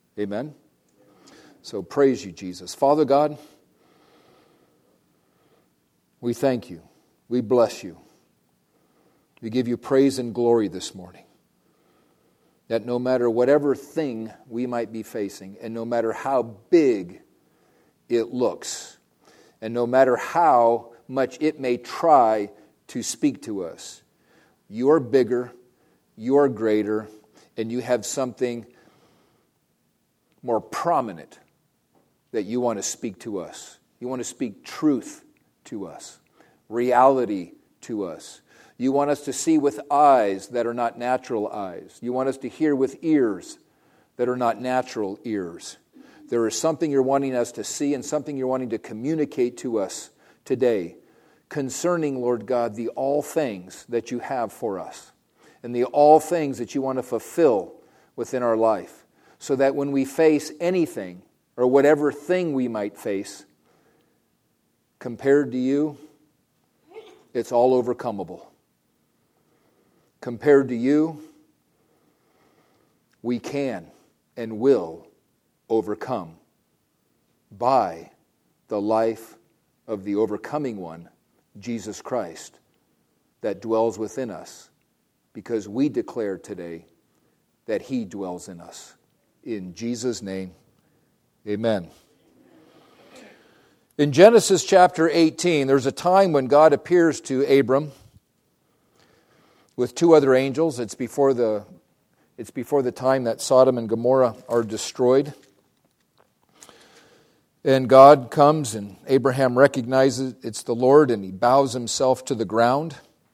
Amen? So praise you, Jesus. Father God, we thank you. We bless you. We give you praise and glory this morning. That no matter whatever thing we might be facing, and no matter how big it looks, and no matter how much it may try to speak to us, you're bigger, you're greater, and you have something more prominent that you want to speak to us. You want to speak truth to us, reality to us. You want us to see with eyes that are not natural eyes. You want us to hear with ears that are not natural ears. There is something you're wanting us to see and something you're wanting to communicate to us today concerning, Lord God, the all things that you have for us and the all things that you want to fulfill within our life, so that when we face anything or whatever thing we might face, compared to you, it's all overcomable. Compared to you, we can and will overcome by the life of the overcoming one, Jesus Christ, that dwells within us, because we declare today that He dwells in us. In Jesus' name, amen. In Genesis chapter 18, there's a time when God appears to Abram with two other angels. It's before the time that Sodom and Gomorrah are destroyed. And God comes, and Abraham recognizes it's the Lord, and he bows himself to the ground.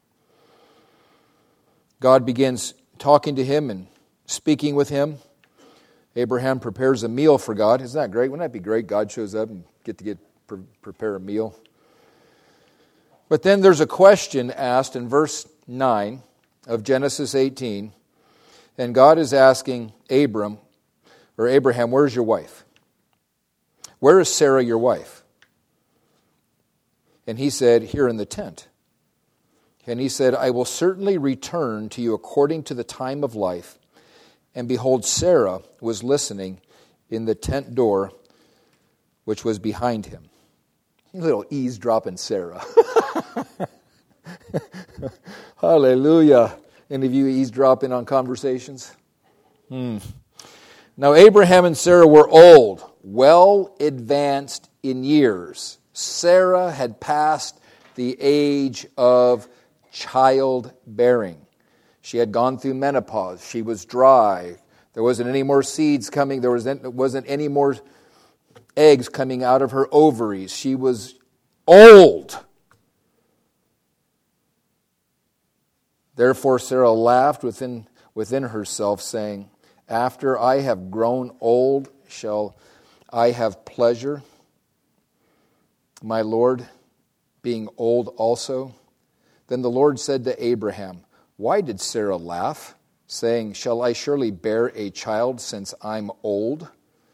God begins talking to him and speaking with him. Abraham prepares a meal for God. Isn't that great? Wouldn't that be great? God shows up and prepare a meal. But then there's a question asked in verse 9 of Genesis 18. And God is asking Abraham, where's your wife? Where is Sarah, your wife? And he said, here in the tent. And he said, I will certainly return to you according to the time of life. And behold, Sarah was listening in the tent door, which was behind him. A little eavesdropping Sarah. Hallelujah. Any of you eavesdropping on conversations? Now Abraham and Sarah were old, well advanced in years. Sarah had passed the age of childbearing. She had gone through menopause. She was dry. There wasn't any more seeds coming. There wasn't any more eggs coming out of her ovaries. She was old. Therefore Sarah laughed within herself, saying, after I have grown old, shall I have pleasure, my Lord, being old also? Then the Lord said to Abraham, why did Sarah laugh, saying, shall I surely bear a child since I'm old?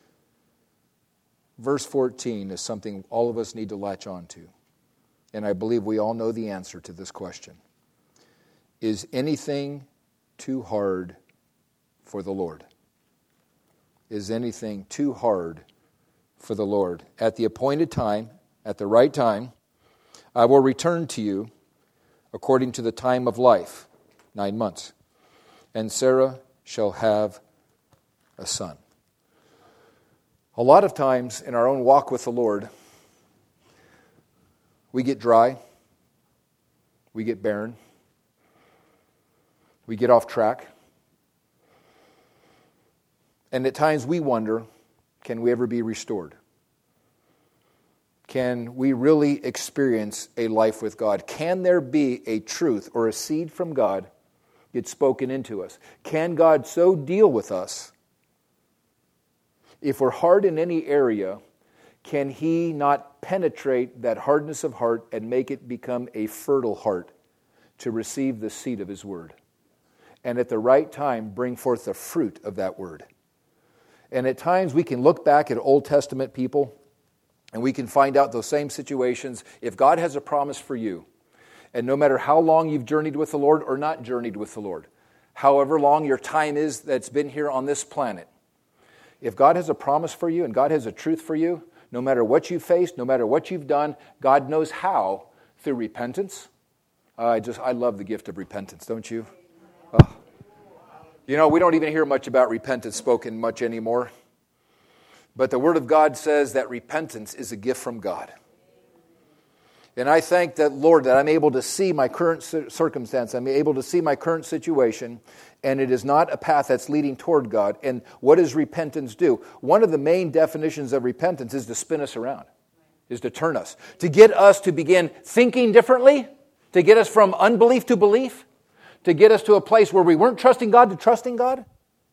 Verse 14 is something all of us need to latch on to. And I believe we all know the answer to this question. Is anything too hard for the Lord? Is anything too hard for the Lord? At the appointed time, at the right time, I will return to you according to the time of life, 9 months. And Sarah shall have a son. A lot of times in our own walk with the Lord, we get dry, we get barren, we get off track. And at times we wonder, can we ever be restored? Can we really experience a life with God? Can there be a truth or a seed from God get spoken into us? Can God so deal with us? If we're hard in any area, can He not penetrate that hardness of heart and make it become a fertile heart to receive the seed of His Word? And at the right time, bring forth the fruit of that Word. And at times we can look back at Old Testament people and we can find out those same situations. If God has a promise for you, and no matter how long you've journeyed with the Lord or not journeyed with the Lord, however long your time is that's been here on this planet, If God has a promise for you and God has a truth for you, no matter what you faced, no matter what you've done, God knows how through repentance. I love the gift of repentance, don't you? Oh. You know, we don't even hear much about repentance spoken much anymore. But the Word of God says that repentance is a gift from God. And I thank that, Lord, that I'm able to see my current circumstance. I'm able to see my current situation, and it is not a path that's leading toward God. And what does repentance do? One of the main definitions of repentance is to spin us around, is to turn us, to get us to begin thinking differently, to get us from unbelief to belief, to get us to a place where we weren't trusting God to trusting God.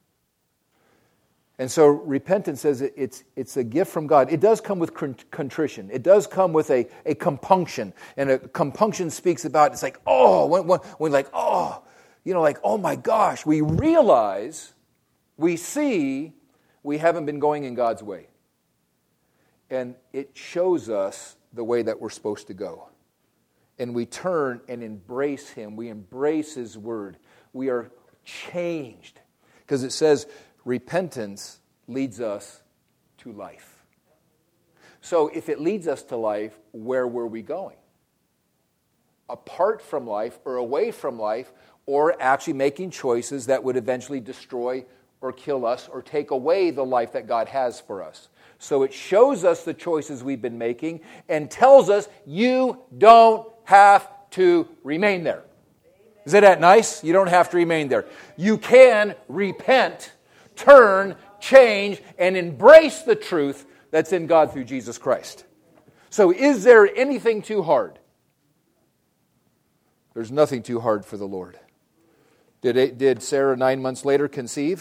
And so repentance says it's a gift from God. It does come with contrition. It does come with a compunction. And a compunction speaks about, it's like, oh, when like, oh, you know, like, oh my gosh, we realize, we see, we haven't been going in God's way. And it shows us the way that we're supposed to go. And we turn and embrace Him. We embrace His Word. We are changed. Because it says, repentance leads us to life. So if it leads us to life, where were we going? Apart from life or away from life, or actually making choices that would eventually destroy or kill us or take away the life that God has for us. So it shows us the choices we've been making and tells us you don't have to remain there. Isn't that nice? You don't have to remain there. You can repent, turn, change, and embrace the truth that's in God through Jesus Christ. So is there anything too hard? There's nothing too hard for the Lord. Did Sarah 9 months later conceive?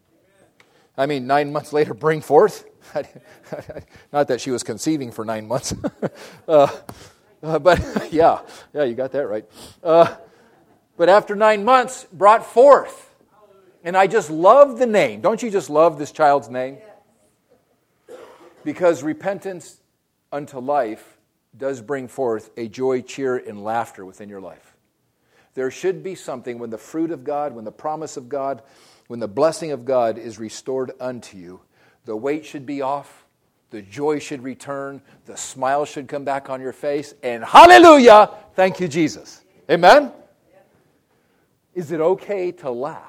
9 months later bring forth? Not that she was conceiving for 9 months. But yeah, you got that right. But after 9 months, brought forth. And I just love the name. Don't you just love this child's name? Because repentance unto life does bring forth a joy, cheer, and laughter within your life. There should be something when the fruit of God, when the promise of God, when the blessing of God is restored unto you, the weight should be off, the joy should return, the smile should come back on your face, and hallelujah, thank you, Jesus. Amen? Is it okay to laugh?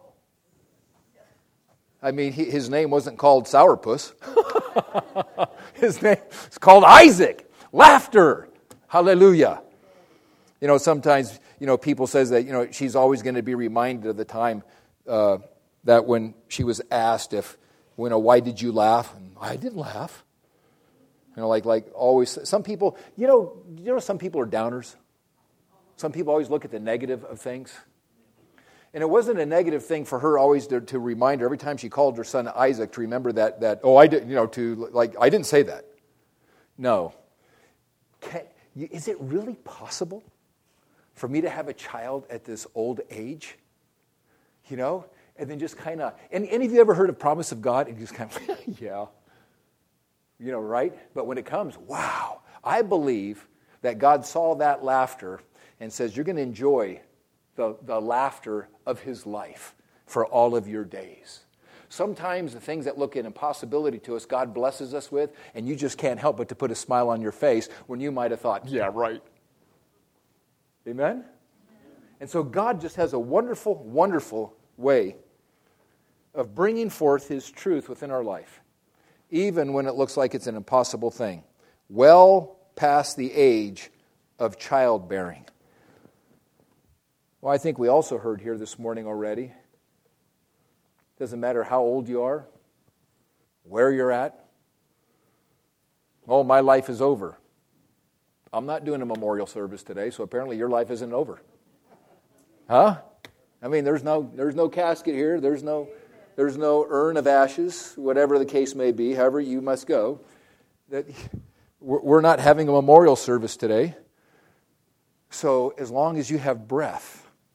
His name wasn't called Sourpuss. His name is called Isaac. Laughter. Hallelujah. Sometimes, people says that, she's always going to be reminded of the time that when she was asked why did you laugh? And I didn't laugh. Like always, some people, some people are downers. Some people always look at the negative of things. And it wasn't a negative thing for her always to remind her every time she called her son Isaac to remember that I didn't say that. No. Is it really possible for me to have a child at this old age? And then just kind of, and any of you ever heard of promise of God? And just kind of, yeah. Right? But when it comes, wow. I believe that God saw that laughter and says, you're going to enjoy the laughter of His life for all of your days. Sometimes the things that look an impossibility to us, God blesses us with, and you just can't help but to put a smile on your face when you might have thought, yeah, right. Amen? And so God just has a wonderful, wonderful way of bringing forth His truth within our life, even when it looks like it's an impossible thing, well past the age of childbearing. Well, I think we also heard here this morning already, doesn't matter how old you are, where you're at. Oh, my life is over. I'm not doing a memorial service today, so apparently your life isn't over. Huh? There's no casket here. There's no urn of ashes, whatever the case may be, however you must go. We're not having a memorial service today. So as long as you have breath,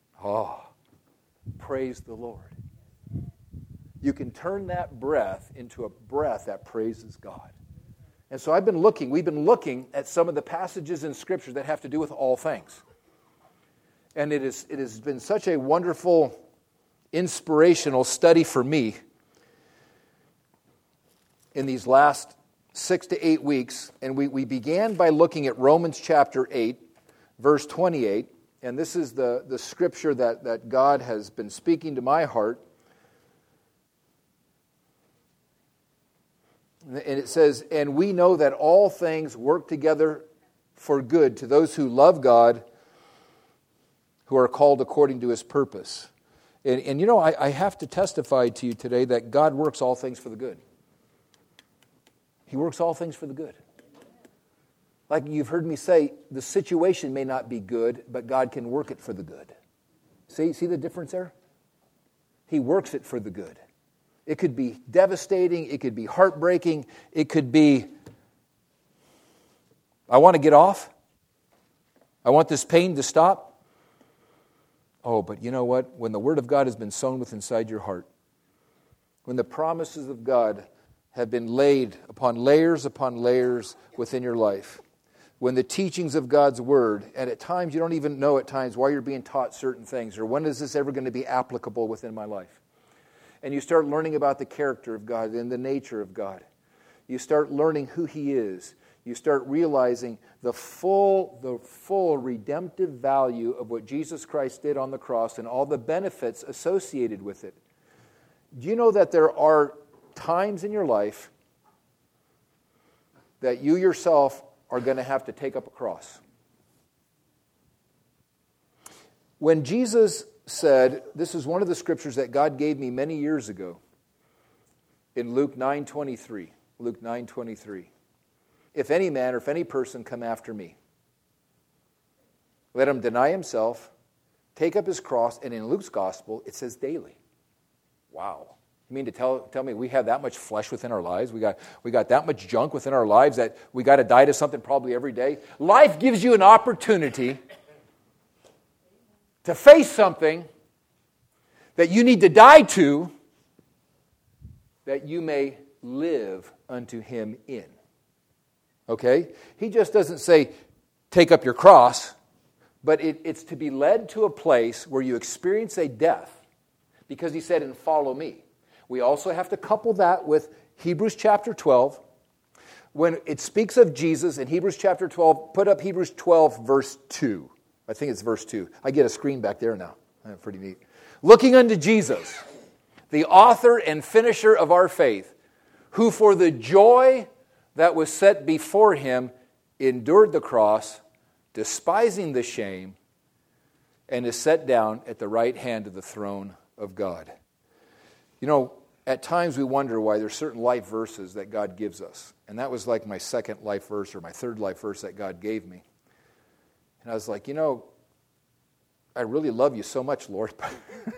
praise the Lord. You can turn that breath into a breath that praises God. And so we've been looking at some of the passages in Scripture that have to do with all things. And it has been such a wonderful, inspirational study for me in these last 6 to 8 weeks, and we began by looking at Romans chapter 8, verse 28, and this is the scripture that God has been speaking to my heart. And it says, "And we know that all things work together for good to those who love God, who are called according to His purpose." And you know, I have to testify to you today that God works all things for the good. He works all things for the good. Like you've heard me say, the situation may not be good, but God can work it for the good. See the difference there? He works it for the good. It could be devastating. It could be heartbreaking. It could be, I want to get off. I want this pain to stop. Oh, but you know what? When the Word of God has been sown within inside your heart, when the promises of God have been laid upon layers within your life, when the teachings of God's Word, and at times you don't even know at times why you're being taught certain things, or when is this ever going to be applicable within my life? And you start learning about the character of God and the nature of God. You start learning who He is. You start realizing the full redemptive value of what Jesus Christ did on the cross and all the benefits associated with it. Do you know that there are times in your life that you yourself are going to have to take up a cross? When Jesus said, this is one of the scriptures that God gave me many years ago in Luke 9:23. Luke 9:23. "If any man or if any person come after me, let him deny himself, take up his cross," and in Luke's gospel it says daily. Wow. You mean to tell me we have that much flesh within our lives? We got that much junk within our lives that we got to die to something probably every day? Life gives you an opportunity to face something that you need to die to, that you may live unto Him in. Okay? He just doesn't say, take up your cross, but it's to be led to a place where you experience a death, because He said, "And follow me." We also have to couple that with Hebrews chapter 12. When it speaks of Jesus in Hebrews chapter 12, put up Hebrews 12, verse 2. I think it's verse 2. I get a screen back there now. Pretty neat. "Looking unto Jesus, the author and finisher of our faith, who for the joy that was set before Him endured the cross, despising the shame, and is set down at the right hand of the throne of God." You know, at times we wonder why there's certain life verses that God gives us. And that was like my second life verse or my third life verse that God gave me. And I was like, you know, I really love you so much, Lord, but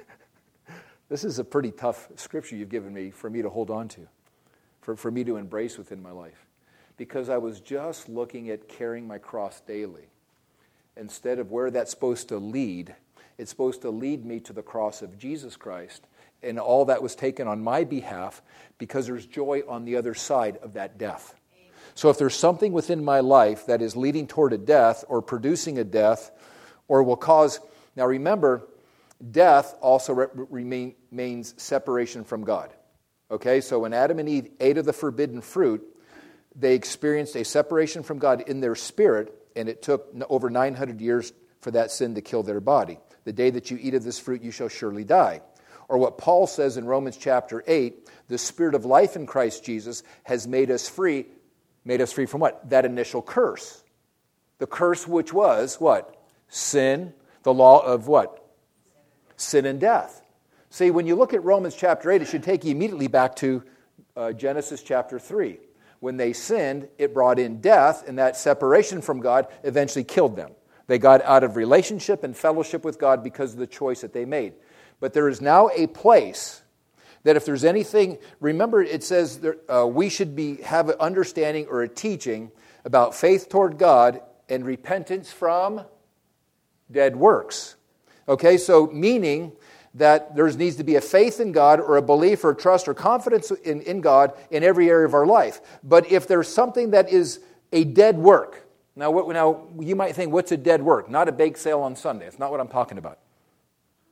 this is a pretty tough scripture you've given me for me to hold on to, for me to embrace within my life. Because I was just looking at carrying my cross daily. Instead of where that's supposed to lead, it's supposed to lead me to the cross of Jesus Christ and all that was taken on my behalf, because there's joy on the other side of that death. So if there's something within my life that is leading toward a death or producing a death or will cause... Now remember, death also remains separation from God. Okay, so when Adam and Eve ate of the forbidden fruit, they experienced a separation from God in their spirit, and it took over 900 years for that sin to kill their body. "The day that you eat of this fruit, you shall surely die." Or what Paul says in Romans chapter 8, the Spirit of life in Christ Jesus has made us free. Made us free from what? That initial curse. The curse which was what? Sin. The law of what? Sin and death. See, when you look at Romans chapter 8, it should take you immediately back to Genesis chapter 3. When they sinned, it brought in death, and that separation from God eventually killed them. They got out of relationship and fellowship with God because of the choice that they made. But there is now a place that if there's anything, remember it says we should have an understanding or a teaching about faith toward God and repentance from dead works. Okay, so meaning that there needs to be a faith in God or a belief or trust or confidence in God in every area of our life. But if there's something that is a dead work, now you might think, what's a dead work? Not a bake sale on Sunday. It's not what I'm talking about.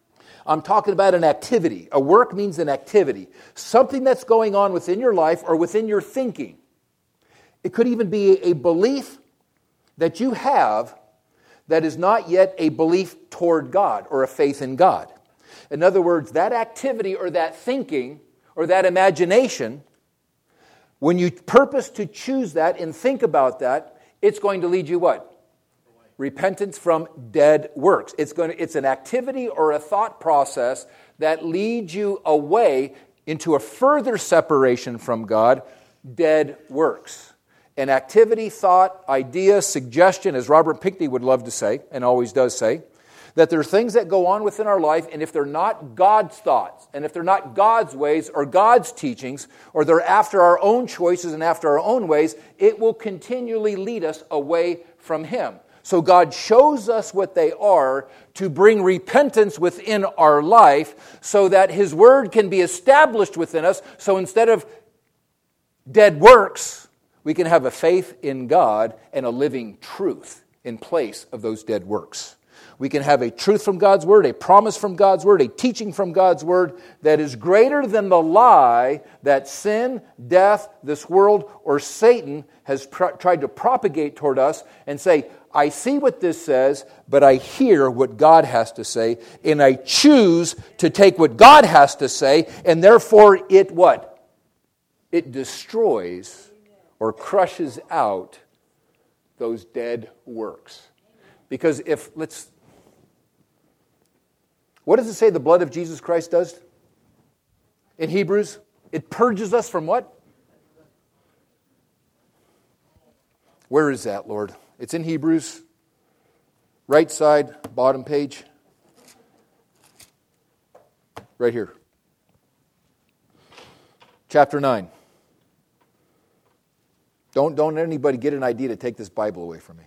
I'm talking about an activity. A work means an activity. Something that's going on within your life or within your thinking. It could even be a belief that you have that is not yet a belief toward God or a faith in God. In other words, that activity or that thinking or that imagination, when you purpose to choose that and think about that, it's going to lead you what? Repentance from dead works. It's an activity or a thought process that leads you away into a further separation from God, dead works. An activity, thought, idea, suggestion, as Robert Pinckney would love to say, and always does say, that there are things that go on within our life, and if they're not God's thoughts, and if they're not God's ways or God's teachings, or they're after our own choices and after our own ways, it will continually lead us away from Him. So God shows us what they are to bring repentance within our life so that His Word can be established within us. So instead of dead works, we can have a faith in God and a living truth in place of those dead works. We can have a truth from God's Word, a promise from God's Word, a teaching from God's Word that is greater than the lie that sin, death, this world, or Satan has tried to propagate toward us and say, I see what this says, but I hear what God has to say, and I choose to take what God has to say, and therefore it what? It destroys or crushes out those dead works. Because what does it say the blood of Jesus Christ does? In Hebrews, it purges us from what? Where is that, Lord? It's in Hebrews, right side, bottom page. Right here. Chapter 9. Don't anybody get an idea to take this Bible away from me.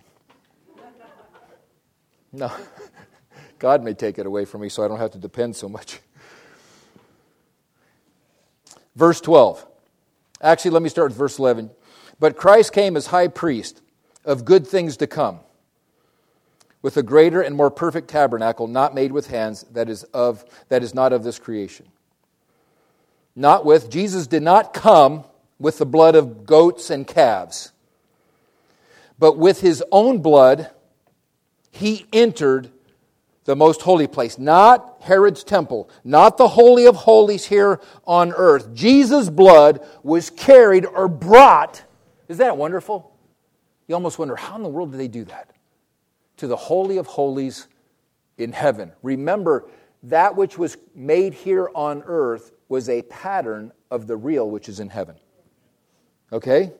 No. God may take it away from me so I don't have to depend so much. Verse 12. Actually, let me start with verse 11. But Christ came as high priest of good things to come, with a greater and more perfect tabernacle, not made with hands, that is not of this creation. Jesus did not come with the blood of goats and calves, but with His own blood, He entered the most holy place, not Herod's temple, not the Holy of Holies here on earth. Jesus' blood was carried or brought. Is that wonderful? You almost wonder, how in the world did they do that? To the Holy of Holies in heaven. Remember, that which was made here on earth was a pattern of the real which is in heaven. Okay?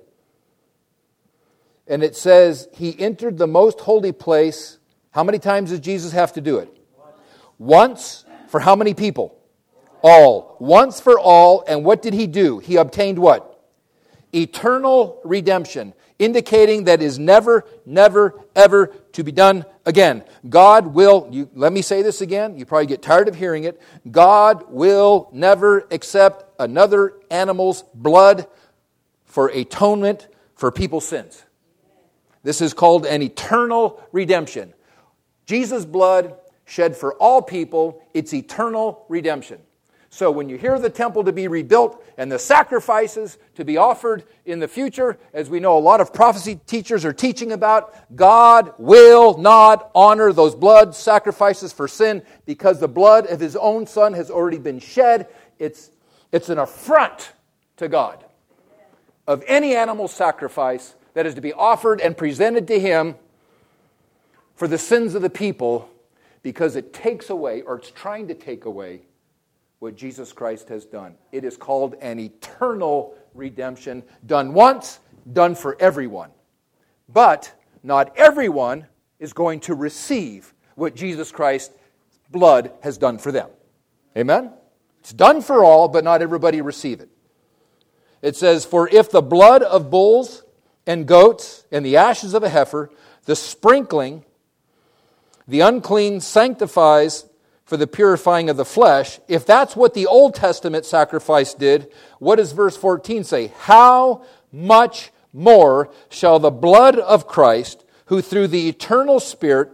And it says, He entered the most holy place. How many times does Jesus have to do it? Once. For how many people? All. Once for all. And what did He do? He obtained what? Eternal redemption, indicating that is never, ever to be done again. God will, let me say this again, you probably get tired of hearing it, God will never accept another animal's blood for atonement for people's sins. This is called an eternal redemption. Jesus' blood shed for all people, it's eternal redemption. So when you hear the temple to be rebuilt and the sacrifices to be offered in the future, as we know a lot of prophecy teachers are teaching about, God will not honor those blood sacrifices for sin because the blood of His own Son has already been shed. It's an affront to God of any animal sacrifice that is to be offered and presented to Him for the sins of the people, because it takes away, or it's trying to take away, what Jesus Christ has done. It is called an eternal redemption, done once, done for everyone. But not everyone is going to receive what Jesus Christ's blood has done for them. Amen? It's done for all, but not everybody receive it. It says, For if the blood of bulls and goats and the ashes of a heifer, the sprinkling, the unclean sanctifies for the purifying of the flesh, if that's what the Old Testament sacrifice did, what does verse 14 say? How much more shall the blood of Christ, who through the eternal Spirit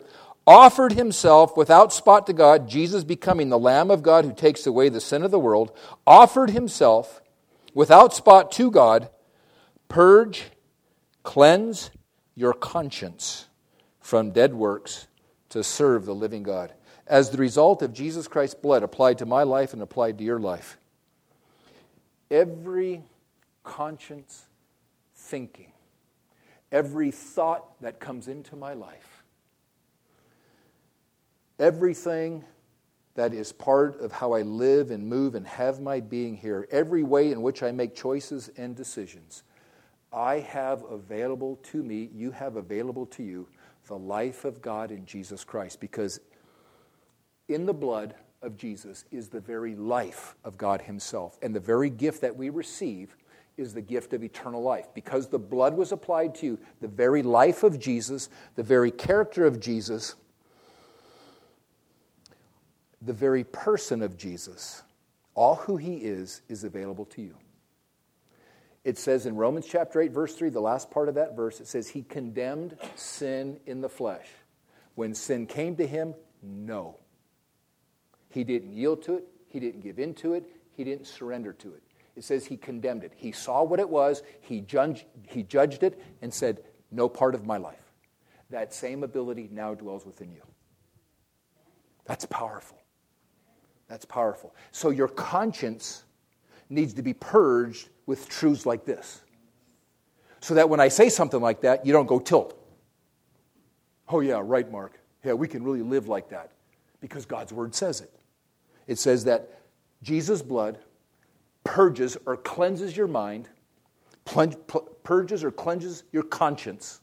offered himself without spot to God, Jesus becoming the Lamb of God who takes away the sin of the world, offered himself without spot to God, purge, cleanse your conscience from dead works to serve the living God. As the result of Jesus Christ's blood applied to my life and applied to your life, every conscience thinking, every thought that comes into my life, everything that is part of how I live and move and have my being here, every way in which I make choices and decisions, I have available to me, you have available to you, the life of God in Jesus Christ. Because in the blood of Jesus is the very life of God himself. And the very gift that we receive is the gift of eternal life. Because the blood was applied to you, the very life of Jesus, the very character of Jesus, the very person of Jesus, all who he is available to you. It says in Romans chapter 8, verse 3, the last part of that verse, it says, he condemned sin in the flesh. When sin came to him, no. He didn't yield to it. He didn't give in to it. He didn't surrender to it. It says he condemned it. He saw what it was. He judged it and said, no part of my life. That same ability now dwells within you. That's powerful. That's powerful. So your conscience needs to be purged with truths like this. So that when I say something like that, you don't go tilt. Oh yeah, right, Mark. Yeah, we can really live like that. Because God's word says it. It says that Jesus' blood purges or cleanses your mind, purges or cleanses your conscience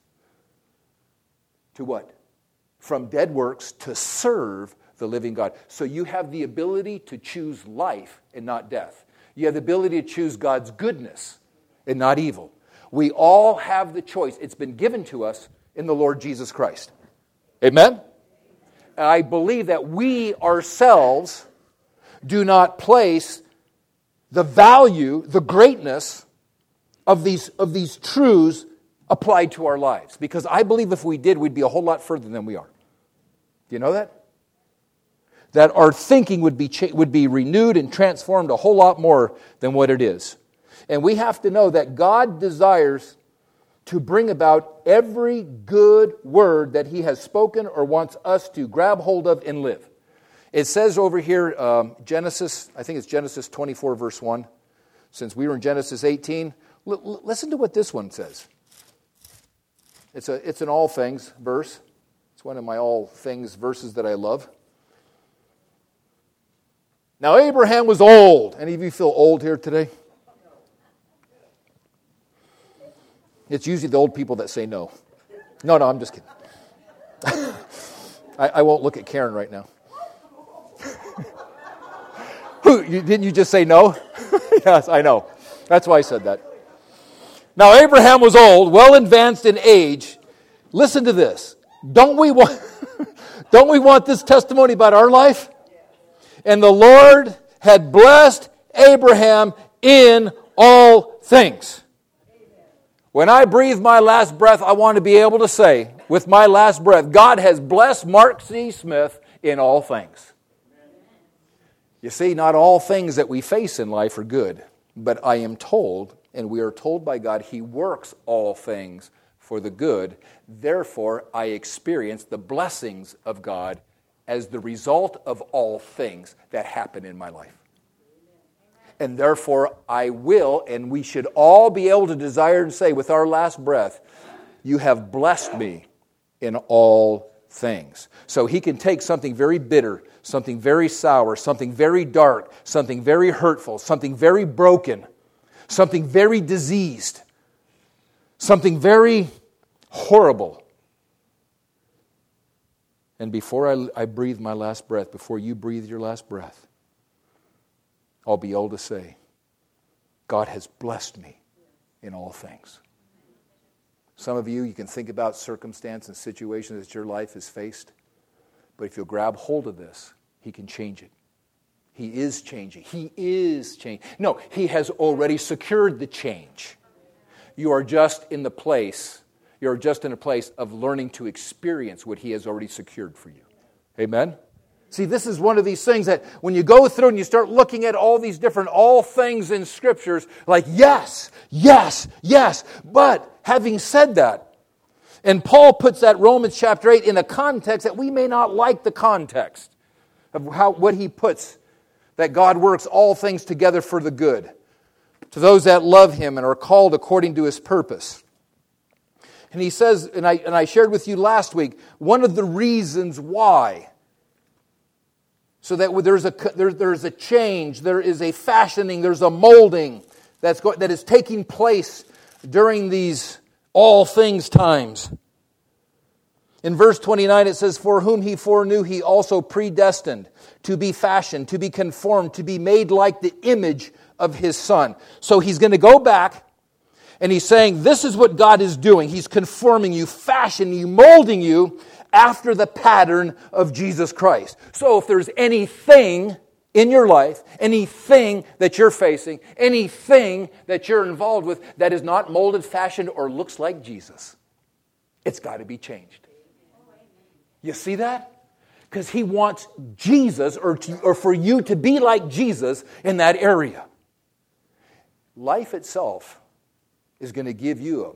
to what? From dead works to serve the living God. So you have the ability to choose life and not death. You have the ability to choose God's goodness and not evil. We all have the choice. It's been given to us in the Lord Jesus Christ. Amen? I believe that we ourselves do not place the value, the greatness of these truths applied to our lives. Because I believe if we did, we'd be a whole lot further than we are. Do you know that? That our thinking would be renewed and transformed a whole lot more than what it is. And we have to know that God desires to bring about every good word that he has spoken or wants us to grab hold of and live. It says over here, Genesis, I think it's Genesis 24, verse 1. Since we were in Genesis 18, listen to what this one says. It's an all things verse. It's one of my all things verses that I love. Now Abraham was old. Any of you feel old here today? It's usually the old people that say no. No, I'm just kidding. I won't look at Karen right now. Didn't you just say no? Yes, I know. That's why I said that. Now Abraham was old, well advanced in age. Listen to this. Don't we want this testimony about our life? And the Lord had blessed Abraham in all things. When I breathe my last breath, I want to be able to say, with my last breath, God has blessed Mark C. Smith in all things. You see, not all things that we face in life are good, but I am told, and we are told by God, he works all things for the good. Therefore, I experience the blessings of God as the result of all things that happen in my life. And therefore, I will, and we should all be able to desire and say with our last breath, you have blessed me in all things. So he can take something very bitter, something very sour, something very dark, something very hurtful, something very broken, something very diseased, something very horrible. And before I breathe my last breath, before you breathe your last breath, I'll be able to say, God has blessed me in all things. Some of you can think about circumstances and situations that your life has faced. But if you'll grab hold of this, he can change it. He is changing. He is changing. No, he has already secured the change. You are just in the place. You're just in a place of learning to experience what He has already secured for you. Amen? See, this is one of these things that when you go through and you start looking at all these different all things in Scriptures, like yes, yes, yes. But having said that, and Paul puts that Romans chapter 8 in a context that we may not like the context of what he puts, that God works all things together for the good, to those that love Him and are called according to His purpose. And he says, and I shared with you last week, one of the reasons why, so that there's a change, there is a fashioning, there's a molding that is taking place during these all things times. In verse 29 it says, "For whom He foreknew, He also predestined to be fashioned, to be conformed, to be made like the image of His Son." So he's going to go back and he's saying this is what God is doing. He's conforming you, fashioning you, molding you after the pattern of Jesus Christ. So if there's anything in your life, anything that you're facing, anything that you're involved with that is not molded, fashioned, or looks like Jesus, it's got to be changed. You see that? Because He wants Jesus, or for you to be like Jesus in that area. Life itself is going to give you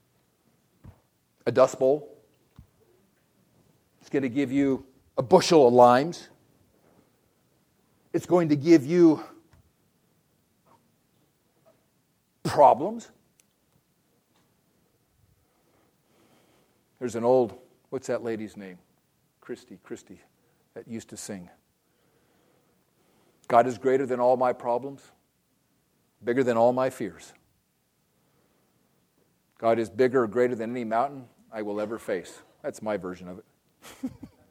a dust bowl. It's going to give you a bushel of limes. It's going to give you problems. There's an old, what's that lady's name? Christy, that used to sing. God is greater than all my problems, bigger than all my fears. God is bigger or greater than any mountain I will ever face. That's my version of it.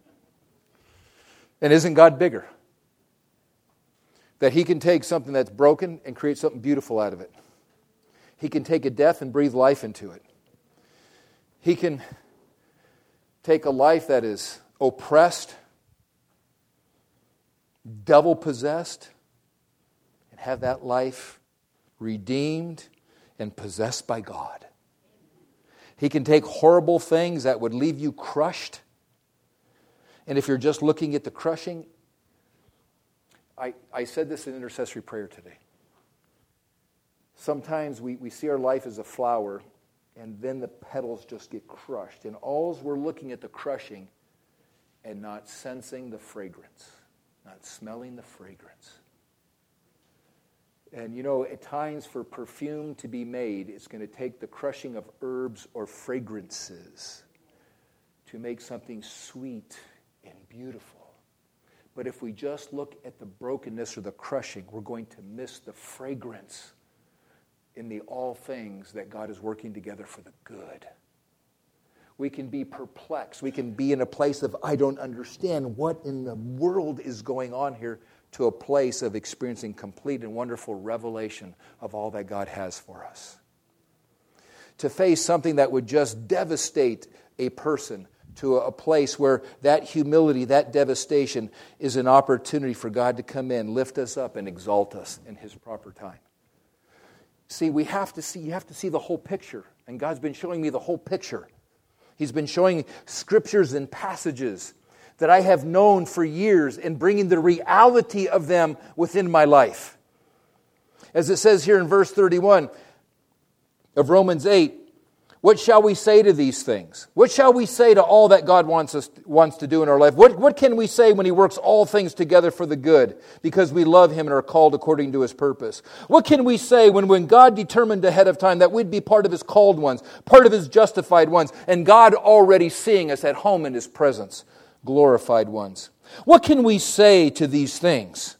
And isn't God bigger? That He can take something that's broken and create something beautiful out of it. He can take a death and breathe life into it. He can take a life that is oppressed, devil-possessed, and have that life redeemed and possessed by God. He can take horrible things that would leave you crushed. And if you're just looking at the crushing, I said this in intercessory prayer today. Sometimes we see our life as a flower, and then the petals just get crushed. And all we're looking at the crushing and not sensing the fragrance, not smelling the fragrance. And you know, at times for perfume to be made, it's going to take the crushing of herbs or fragrances to make something sweet and beautiful. But if we just look at the brokenness or the crushing, we're going to miss the fragrance in the all things that God is working together for the good. We can be perplexed. We can be in a place of, I don't understand what in the world is going on here, to a place of experiencing complete and wonderful revelation of all that God has for us. To face something that would just devastate a person to a place where that humility, that devastation is an opportunity for God to come in, lift us up, and exalt us in His proper time. See, you have to see the whole picture. And God's been showing me the whole picture. He's been showing scriptures and passages that I have known for years and bringing the reality of them within my life. As it says here in verse 31 of Romans 8, what shall we say to these things? What shall we say to all that God wants to do in our life? What can we say when He works all things together for the good because we love Him and are called according to His purpose? What can we say when God determined ahead of time that we'd be part of His called ones, part of His justified ones, and God already seeing us at home in His presence, glorified ones? What can we say to these things?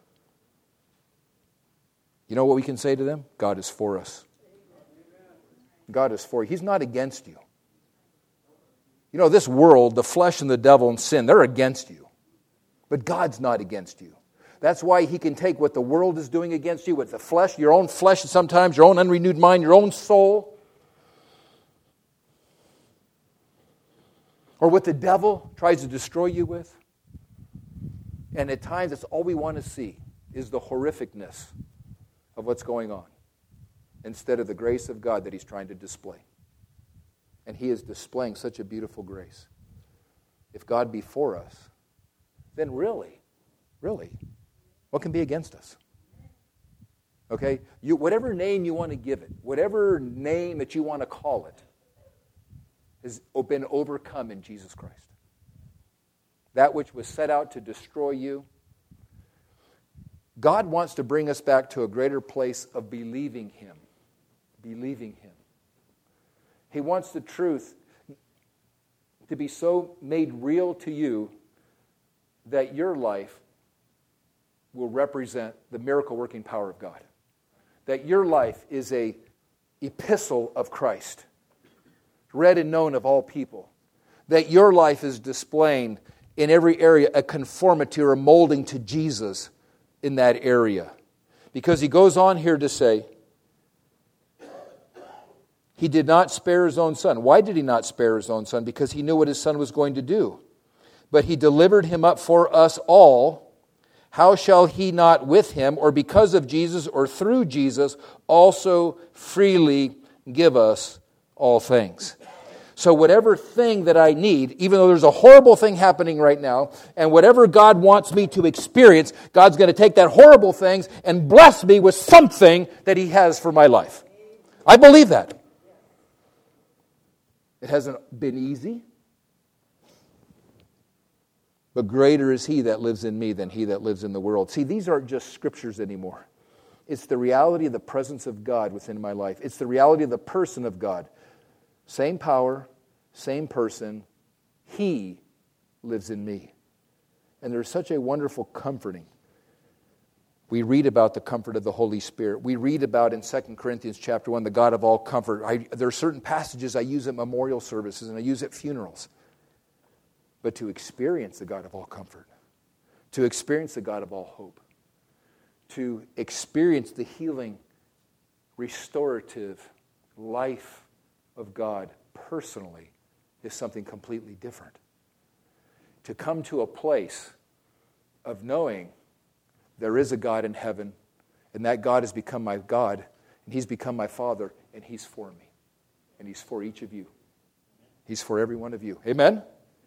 You know what we can say to them? God is for us. God is for you. He's not against you. You know, this world, the flesh and the devil and sin, they're against you. But God's not against you. That's why He can take what the world is doing against you, with the flesh, your own flesh sometimes, your own unrenewed mind, your own soul, or what the devil tries to destroy you with. And at times, that's all we want to see is the horrificness of what's going on, instead of the grace of God that He's trying to display. And He is displaying such a beautiful grace. If God be for us, then really, what can be against us? Okay? Whatever name you want to give it, whatever name that you want to call it, has been overcome in Jesus Christ. That which was set out to destroy you, God wants to bring us back to a greater place of believing Him. Believing Him. He wants the truth to be so made real to you that your life will represent the miracle-working power of God. That your life is an epistle of Christ, read and known of all people. That your life is displaying in every area a conformity or a molding to Jesus in that area. Because he goes on here to say, He did not spare His own Son. Why did He not spare His own Son? Because He knew what His Son was going to do. But He delivered Him up for us all. How shall He not with Him, or because of Jesus, or through Jesus, also freely give us all things? So whatever thing that I need, even though there's a horrible thing happening right now, and whatever God wants me to experience, God's going to take that horrible things and bless me with something that He has for my life. I believe that. It hasn't been easy. But greater is He that lives in me than he that lives in the world. See, these aren't just scriptures anymore. It's the reality of the presence of God within my life. It's the reality of the person of God. Same power, same person. He lives in me. And there's such a wonderful comforting. We read about the comfort of the Holy Spirit. We read about in 2 Corinthians chapter 1, the God of all comfort. There are certain passages I use at memorial services and I use at funerals. But to experience the God of all comfort, to experience the God of all hope, to experience the healing, restorative life of God personally is something completely different. To come to a place of knowing there is a God in heaven, and that God has become my God, and He's become my Father, and He's for me. And He's for each of you. He's for every one of you. Amen?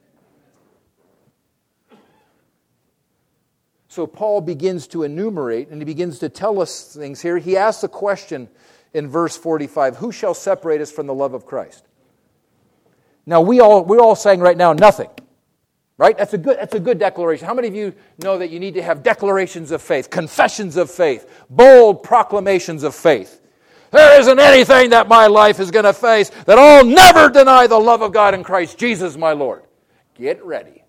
So Paul begins to enumerate, and he begins to tell us things here. He asks the question in verse 45, who shall separate us from the love of Christ? Now, we're all saying right now, nothing. Right? That's a good declaration. How many of you know that you need to have declarations of faith, confessions of faith, bold proclamations of faith? There isn't anything that my life is going to face that I'll never deny the love of God in Christ Jesus my Lord. Get ready.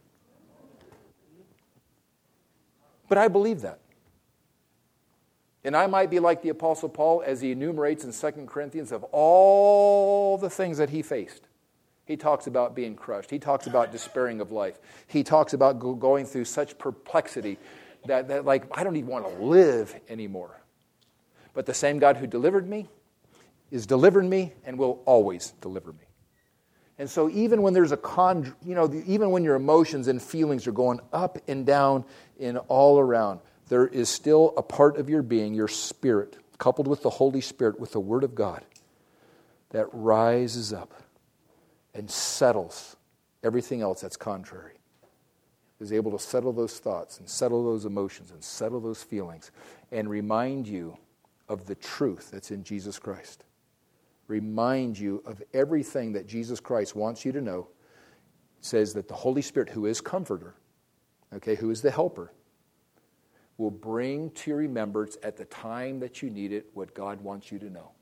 But I believe that. And I might be like the Apostle Paul as he enumerates in 2 Corinthians of all the things that he faced. He talks about being crushed. He talks about despairing of life. He talks about going through such perplexity that like, I don't even want to live anymore. But the same God who delivered me is delivering me and will always deliver me. And so even when there's even when your emotions and feelings are going up and down and all around, there is still a part of your being, your spirit, coupled with the Holy Spirit, with the Word of God, that rises up and settles everything else that's contrary. Is able to settle those thoughts and settle those emotions and settle those feelings and remind you of the truth that's in Jesus Christ. Remind you of everything that Jesus Christ wants you to know. It says that the Holy Spirit, who is Comforter, who is the Helper, will bring to your remembrance at the time that you need it what God wants you to know.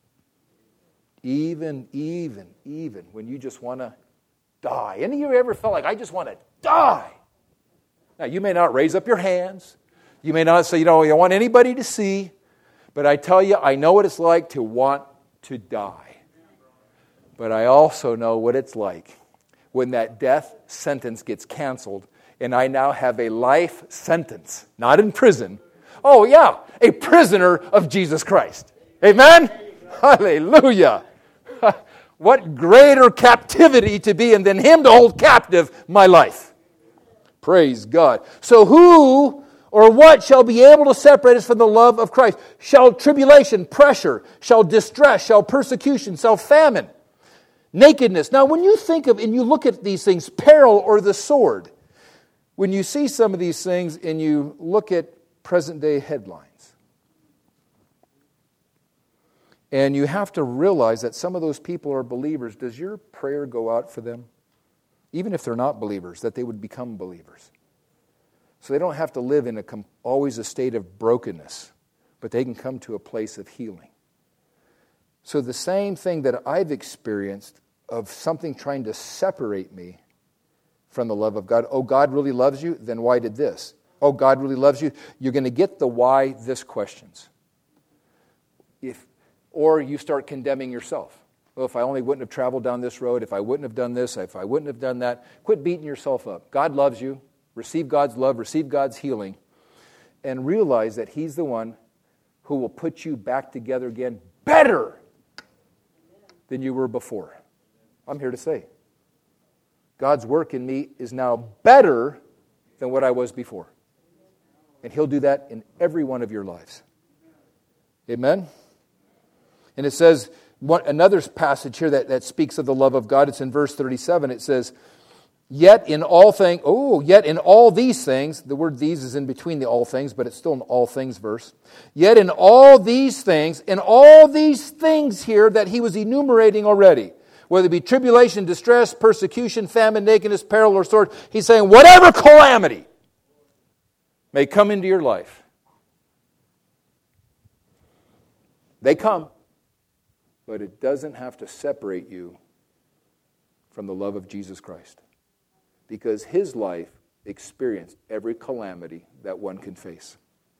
Even when you just want to die. Any of you ever felt like, I just want to die? Now, you may not raise up your hands. You may not say, you don't want anybody to see. But I tell you, I know what it's like to want to die. But I also know what it's like when that death sentence gets canceled and I now have a life sentence, not in prison. Oh yeah, a prisoner of Jesus Christ. Amen? Hallelujah. What greater captivity to be in than Him to hold captive my life. Praise God. So who or what shall be able to separate us from the love of Christ? Shall tribulation, pressure, shall distress, shall persecution, shall famine? nakedness. Now, when you think of and you look at these things, peril or the sword, when you see some of these things and you look at present-day headlines, and you have to realize that some of those people are believers, does your prayer go out for them? Even if they're not believers, that they would become believers. So they don't have to live in always a state of brokenness, but they can come to a place of healing. So the same thing that I've experienced of something trying to separate me from the love of God. Oh, God really loves you? Then why did this? Oh, God really loves you? You're going to get the why this questions. Or you start condemning yourself. Well, if I only wouldn't have traveled down this road, if I wouldn't have done this, if I wouldn't have done that, quit beating yourself up. God loves you. Receive God's love, receive God's healing, and realize that He's the one who will put you back together again better than you were before. I'm here to say, God's work in me is now better than what I was before. And He'll do that in every one of your lives. Amen? And it says, another passage here that speaks of the love of God, it's in verse 37. It says, yet in all these things, the word these is in between the all things, but it's still an all things verse. Yet in all these things here that he was enumerating already, whether it be tribulation, distress, persecution, famine, nakedness, peril, or sword, he's saying whatever calamity may come into your life, they come, but it doesn't have to separate you from the love of Jesus Christ. Because His life experienced every calamity that one can face.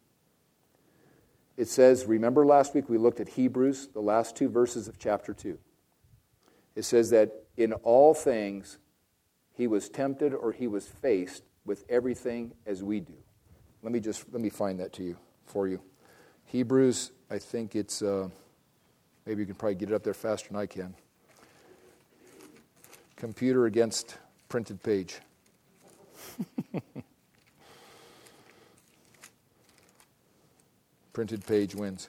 It says, remember last week we looked at Hebrews, the last 2 verses of chapter 2. It says that in all things He was tempted or He was faced with everything as we do. Let me find that for you. Hebrews, I think it's, maybe you can probably get it up there faster than I can. Computer against printed page. Printed page wins.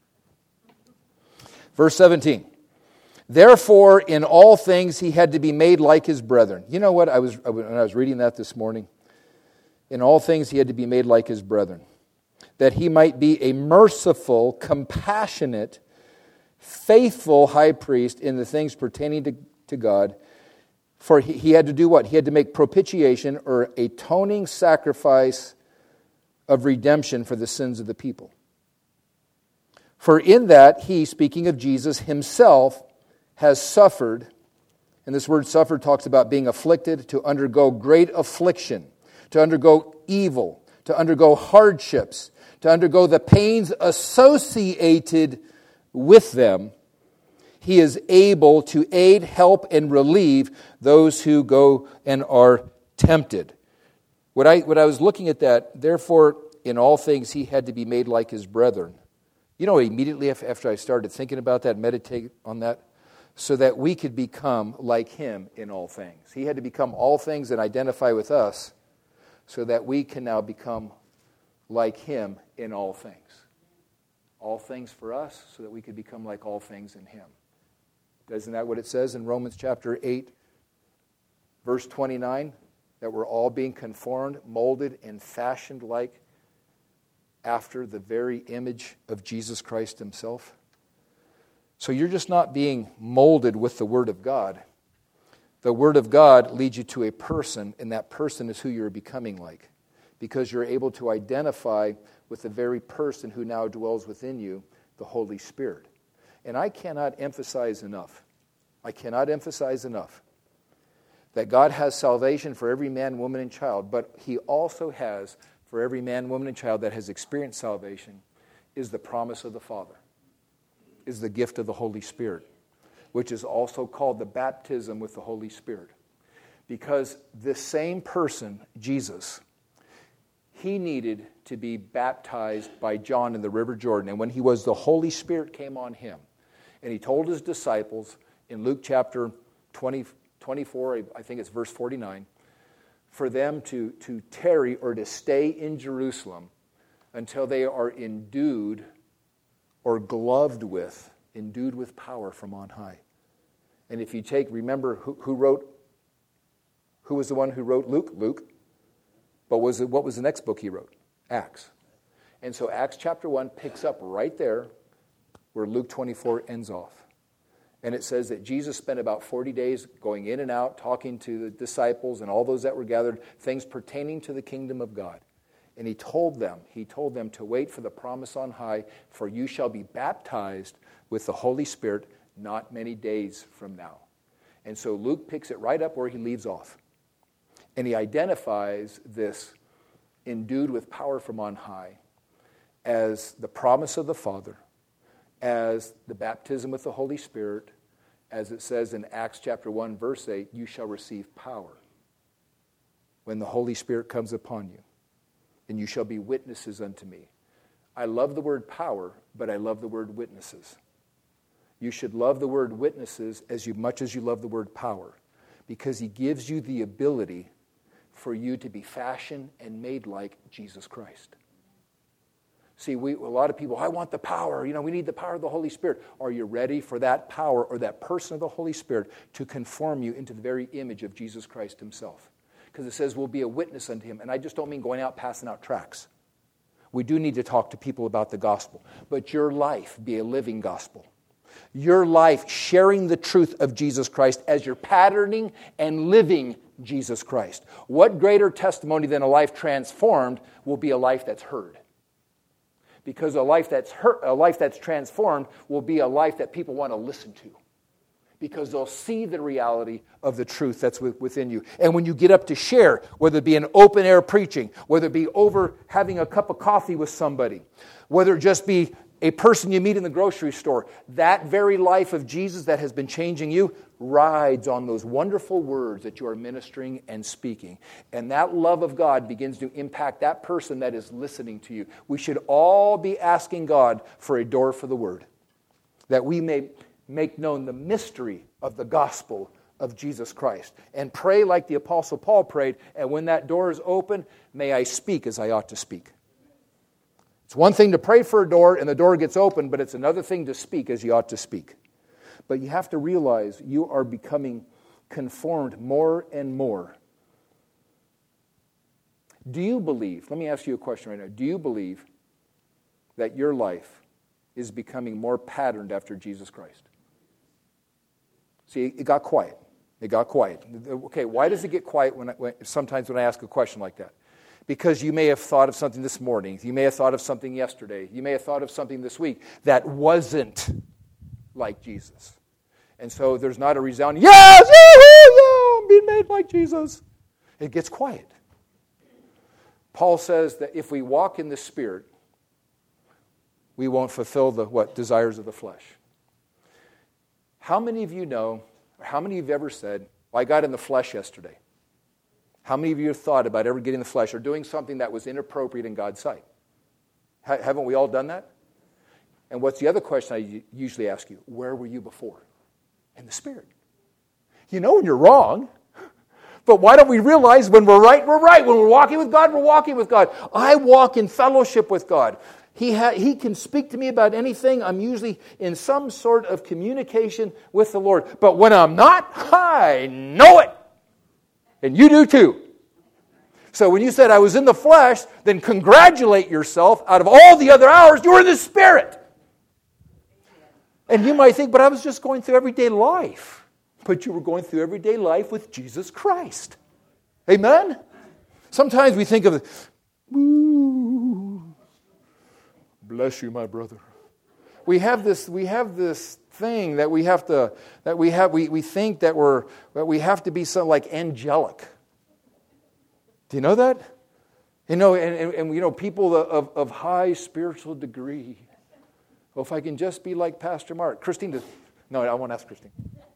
Verse 17. Therefore, in all things he had to be made like his brethren. You know what? When I was reading that this morning, in all things he had to be made like his brethren, that he might be a merciful, compassionate, faithful high priest in the things pertaining to God. For he had to do what? He had to make propitiation or atoning sacrifice of redemption for the sins of the people. For in that he, speaking of Jesus, himself has suffered, and this word suffered talks about being afflicted, to undergo great affliction, to undergo evil, to undergo hardships, to undergo the pains associated with them. He is able to aid, help, and relieve those who go and are tempted. When I was looking at that, therefore, in all things he had to be made like his brethren. You know, immediately after I started thinking about that, meditate on that, so that we could become like him in all things. He had to become all things and identify with us, so that we can now become like him in all things. All things for us, so that we could become like all things in him. Isn't that what it says in Romans chapter 8, verse 29? That we're all being conformed, molded, and fashioned like after the very image of Jesus Christ himself. So you're just not being molded with the Word of God. The Word of God leads you to a person, and that person is who you're becoming like. Because you're able to identify with the very person who now dwells within you, the Holy Spirit. And I cannot emphasize enough that God has salvation for every man, woman, and child, but He also has, for every man, woman, and child that has experienced salvation, is the promise of the Father, is the gift of the Holy Spirit, which is also called the baptism with the Holy Spirit. Because this same person, Jesus, he needed to be baptized by John in the River Jordan. And when he was, the Holy Spirit came on him. And he told his disciples in Luke chapter 24, I think it's verse 49, for them to tarry or to stay in Jerusalem until they are endued with power from on high. And if you remember who was the one who wrote Luke? Luke. But what was the next book he wrote? Acts. And so Acts chapter 1 picks up right there where Luke 24 ends off. And it says that Jesus spent about 40 days going in and out, talking to the disciples and all those that were gathered, things pertaining to the kingdom of God. And he told them to wait for the promise on high, for you shall be baptized with the Holy Spirit not many days from now. And so Luke picks it right up where he leaves off. And he identifies this endued with power from on high as the promise of the Father, as the baptism with the Holy Spirit, as it says in Acts chapter 1, verse 8, you shall receive power when the Holy Spirit comes upon you, and you shall be witnesses unto me. I love the word power, but I love the word witnesses. You should love the word witnesses as much as you love the word power, because he gives you the ability for you to be fashioned and made like Jesus Christ. See, a lot of people, I want the power. We need the power of the Holy Spirit. Are you ready for that power or that person of the Holy Spirit to conform you into the very image of Jesus Christ himself? Because it says we'll be a witness unto him. And I just don't mean going out passing out tracts. We do need to talk to people about the gospel. But your life be a living gospel. Your life sharing the truth of Jesus Christ as you're patterning and living Jesus Christ. What greater testimony than a life transformed will be a life that's heard? Because a life that's transformed will be a life that people want to listen to. Because they'll see the reality of the truth that's within you. And when you get up to share, whether it be an open air preaching, whether it be over having a cup of coffee with somebody, whether it just be a person you meet in the grocery store, that very life of Jesus that has been changing you rides on those wonderful words that you are ministering and speaking. And that love of God begins to impact that person that is listening to you. We should all be asking God for a door for the word, that we may make known the mystery of the gospel of Jesus Christ. And pray like the Apostle Paul prayed, and when that door is open, may I speak as I ought to speak. It's one thing to pray for a door and the door gets open, but it's another thing to speak as you ought to speak. But you have to realize you are becoming conformed more and more. Do you believe, let me ask you a question right now, do you believe that your life is becoming more patterned after Jesus Christ? See, it got quiet. It got quiet. Okay, why does it get quiet sometimes when I ask a question like that? Because you may have thought of something this morning. You may have thought of something yesterday. You may have thought of something this week that wasn't like Jesus. And so there's not a resounding, yes, yeah, I'm being made like Jesus. It gets quiet. Paul says that if we walk in the Spirit, we won't fulfill the desires of the flesh. How many of you know, or how many of you have ever said, well, I got in the flesh yesterday? How many of you have thought about ever getting in the flesh or doing something that was inappropriate in God's sight? Haven't we all done that? And what's the other question I usually ask you? Where were you before? In the Spirit. You know when you're wrong, but why don't we realize when we're right, we're right. When we're walking with God, we're walking with God. I walk in fellowship with God. He can speak to me about anything. I'm usually in some sort of communication with the Lord. But when I'm not, I know it. And you do too. So when you said I was in the flesh, then congratulate yourself. Out of all the other hours, you were in the Spirit. And you might think, but I was just going through everyday life. But you were going through everyday life with Jesus Christ. Amen? Sometimes we think of, ooh, bless you, my brother. We have this thing that we think that we have to be so like angelic. Do you know that? And people of high spiritual degree. Well, if I can just be like Pastor Mark. Christine does. No, I won't ask Christine.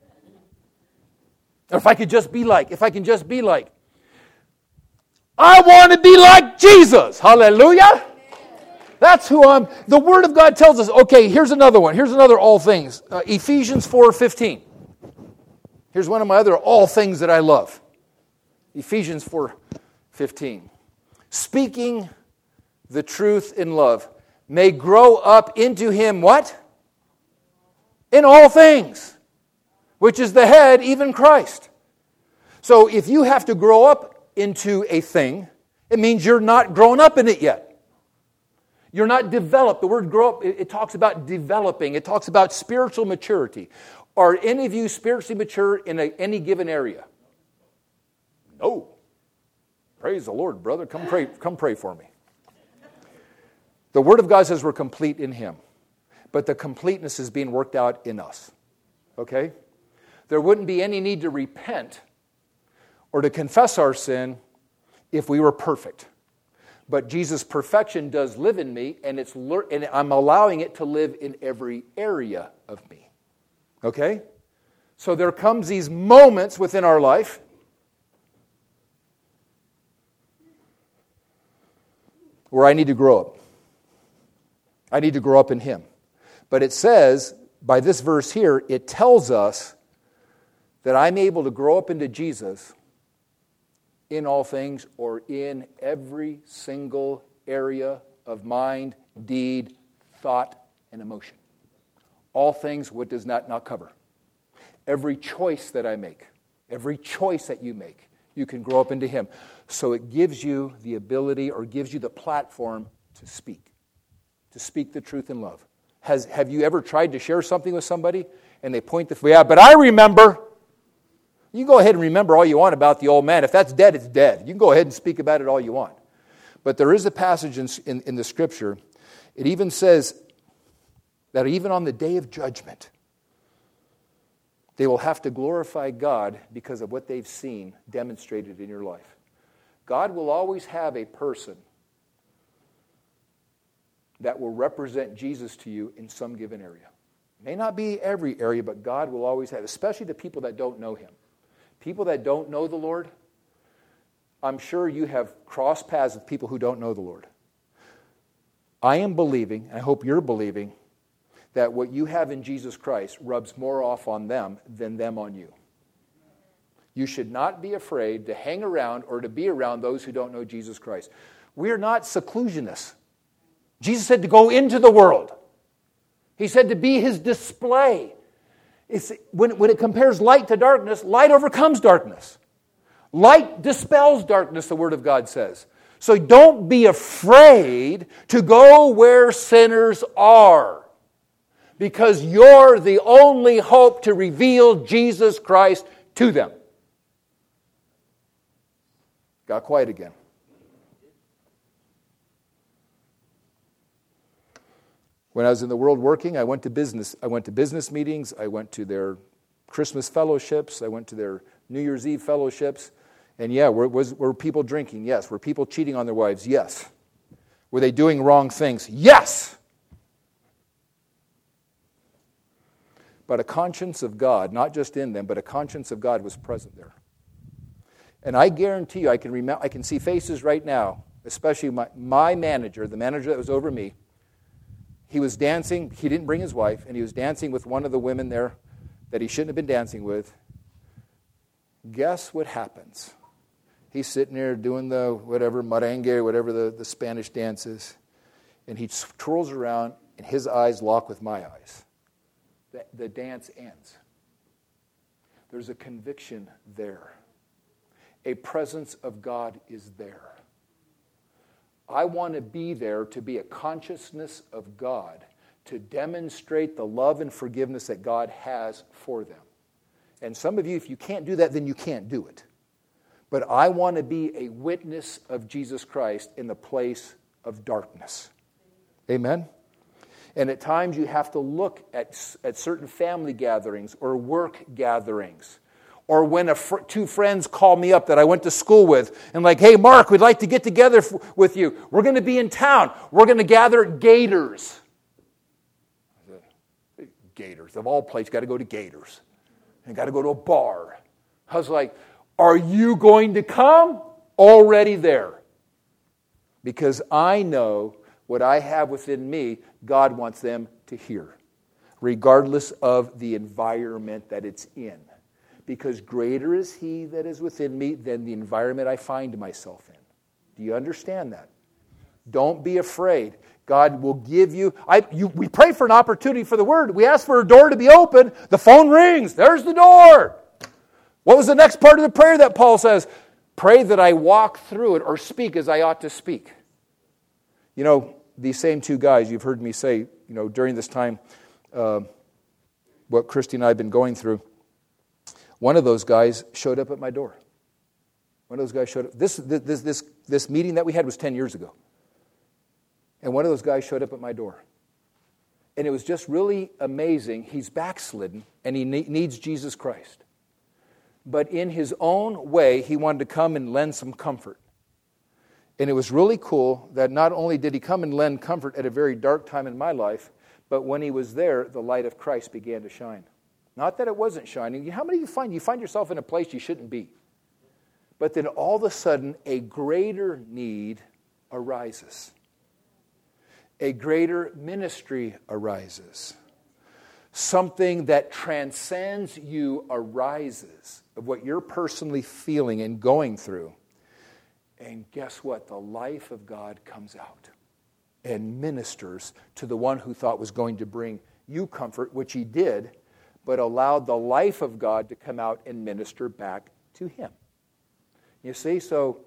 Or if I can just be like. I want to be like Jesus. Hallelujah. That's who I'm. The Word of God tells us, okay, here's another one. Here's another all things. Ephesians 4:15. Here's one of my other all things that I love. Ephesians 4:15. Speaking the truth in love may grow up into him what? In all things. which is the head, even Christ. So if you have to grow up into a thing, it means you're not grown up in it yet. You're not developed. The word grow up, it talks about developing. It talks about spiritual maturity. Are any of you spiritually mature in any given area? No. Praise the Lord, brother. Come pray for me. The Word of God says we're complete in Him. But the completeness is being worked out in us. Okay? There wouldn't be any need to repent or to confess our sin if we were perfect. But Jesus' perfection does live in me, and I'm allowing it to live in every area of me. Okay? So there comes these moments within our life where I need to grow up. I need to grow up in Him. But it says, by this verse here, it tells us that I'm able to grow up into Jesus in all things, or in every single area of mind, deed, thought, and emotion. All things, what does that not cover? Every choice that I make, every choice that you make, you can grow up into Him. So it gives you the ability, or gives you the platform to speak the truth in love. Have you ever tried to share something with somebody and they point but I remember. You can go ahead and remember all you want about the old man. If that's dead, it's dead. You can go ahead and speak about it all you want. But there is a passage in the Scripture. It even says that even on the day of judgment, they will have to glorify God because of what they've seen demonstrated in your life. God will always have a person that will represent Jesus to you in some given area. It may not be every area, but God will always have, especially the people that don't know Him. People that don't know the Lord, I'm sure you have crossed paths with people who don't know the Lord. I am believing, and I hope you're believing, that what you have in Jesus Christ rubs more off on them than them on you. You should not be afraid to hang around or to be around those who don't know Jesus Christ. We are not seclusionists. Jesus said to go into the world. He said to be His display. When it compares light to darkness, light overcomes darkness. Light dispels darkness, the Word of God says. So don't be afraid to go where sinners are, because you're the only hope to reveal Jesus Christ to them. Got quiet again. When I was in the world working, I went to business meetings. I went to their Christmas fellowships. I went to their New Year's Eve fellowships. And yeah, were people drinking? Yes. Were people cheating on their wives? Yes. Were they doing wrong things? Yes. But a conscience of God, not just in them, but a conscience of God was present there. And I guarantee you, I can see faces right now, especially my manager, the manager that was over me. He was dancing. He didn't bring his wife, and he was dancing with one of the women there that he shouldn't have been dancing with. Guess what happens? He's sitting there doing the whatever, merengue, whatever the Spanish dance is, and he twirls around, and his eyes lock with my eyes. The dance ends. There's a conviction there. A presence of God is there. I want to be there to be a consciousness of God, to demonstrate the love and forgiveness that God has for them. And some of you, if you can't do that, then you can't do it. But I want to be a witness of Jesus Christ in the place of darkness. Amen? And at times you have to look at certain family gatherings or work gatherings, or when two friends call me up that I went to school with, and like, hey, Mark, we'd like to get together with you. We're going to be in town. We're going to gather at Gators. Gators. Of all places, got to go to Gators. And got to go to a bar. I was like, are you going to come? Already there. Because I know what I have within me, God wants them to hear, regardless of the environment that it's in. Because greater is He that is within me than the environment I find myself in. Do you understand that? Don't be afraid. God will give you. We pray for an opportunity for the Word. We ask for a door to be open. The phone rings. There's the door. What was the next part of the prayer that Paul says? Pray that I walk through it or speak as I ought to speak. You know, these same two guys, you've heard me say, during this time, what Christy and I have been going through, one of those guys showed up at my door. One of those guys showed up. This meeting that we had was 10 years ago. And one of those guys showed up at my door. And it was just really amazing. He's backslidden, and he needs Jesus Christ. But in his own way, he wanted to come and lend some comfort. And it was really cool that not only did he come and lend comfort at a very dark time in my life, but when he was there, the light of Christ began to shine. Not that it wasn't shining. How many of you find yourself in a place you shouldn't be? But then all of a sudden, a greater need arises. A greater ministry arises. Something that transcends you arises of what you're personally feeling and going through. And guess what? The life of God comes out and ministers to the one who thought was going to bring you comfort, which he did, but allowed the life of God to come out and minister back to him. You see, so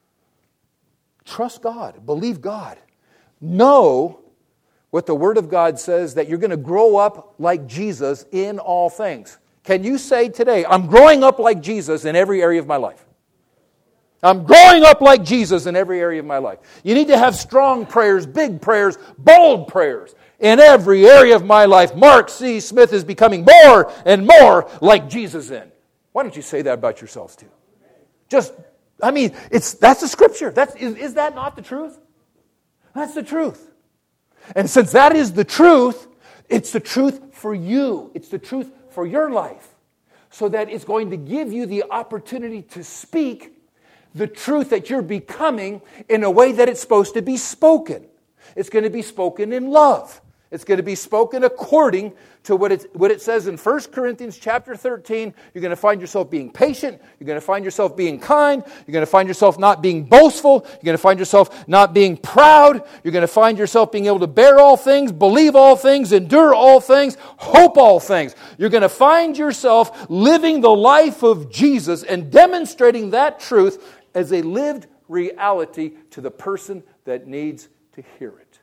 trust God, believe God. Know what the Word of God says, that you're going to grow up like Jesus in all things. Can you say today, I'm growing up like Jesus in every area of my life? I'm growing up like Jesus in every area of my life. You need to have strong prayers, big prayers, bold prayers in every area of my life. Mark C. Smith is becoming more and more like Jesus in. Why don't you say that about yourselves too? That's the Scripture. Is that not the truth? That's the truth. And since that is the truth, it's the truth for you. It's the truth for your life. So that it's going to give you the opportunity to speak the truth that you're becoming in a way that it's supposed to be spoken. It's going to be spoken in love. It's going to be spoken according to what it says in 1 Corinthians chapter 13. You're going to find yourself being patient. You're going to find yourself being kind. You're going to find yourself not being boastful. You're going to find yourself not being proud. You're going to find yourself being able to bear all things, believe all things, endure all things, hope all things. You're going to find yourself living the life of Jesus and demonstrating that truth as a lived reality to the person that needs to hear it.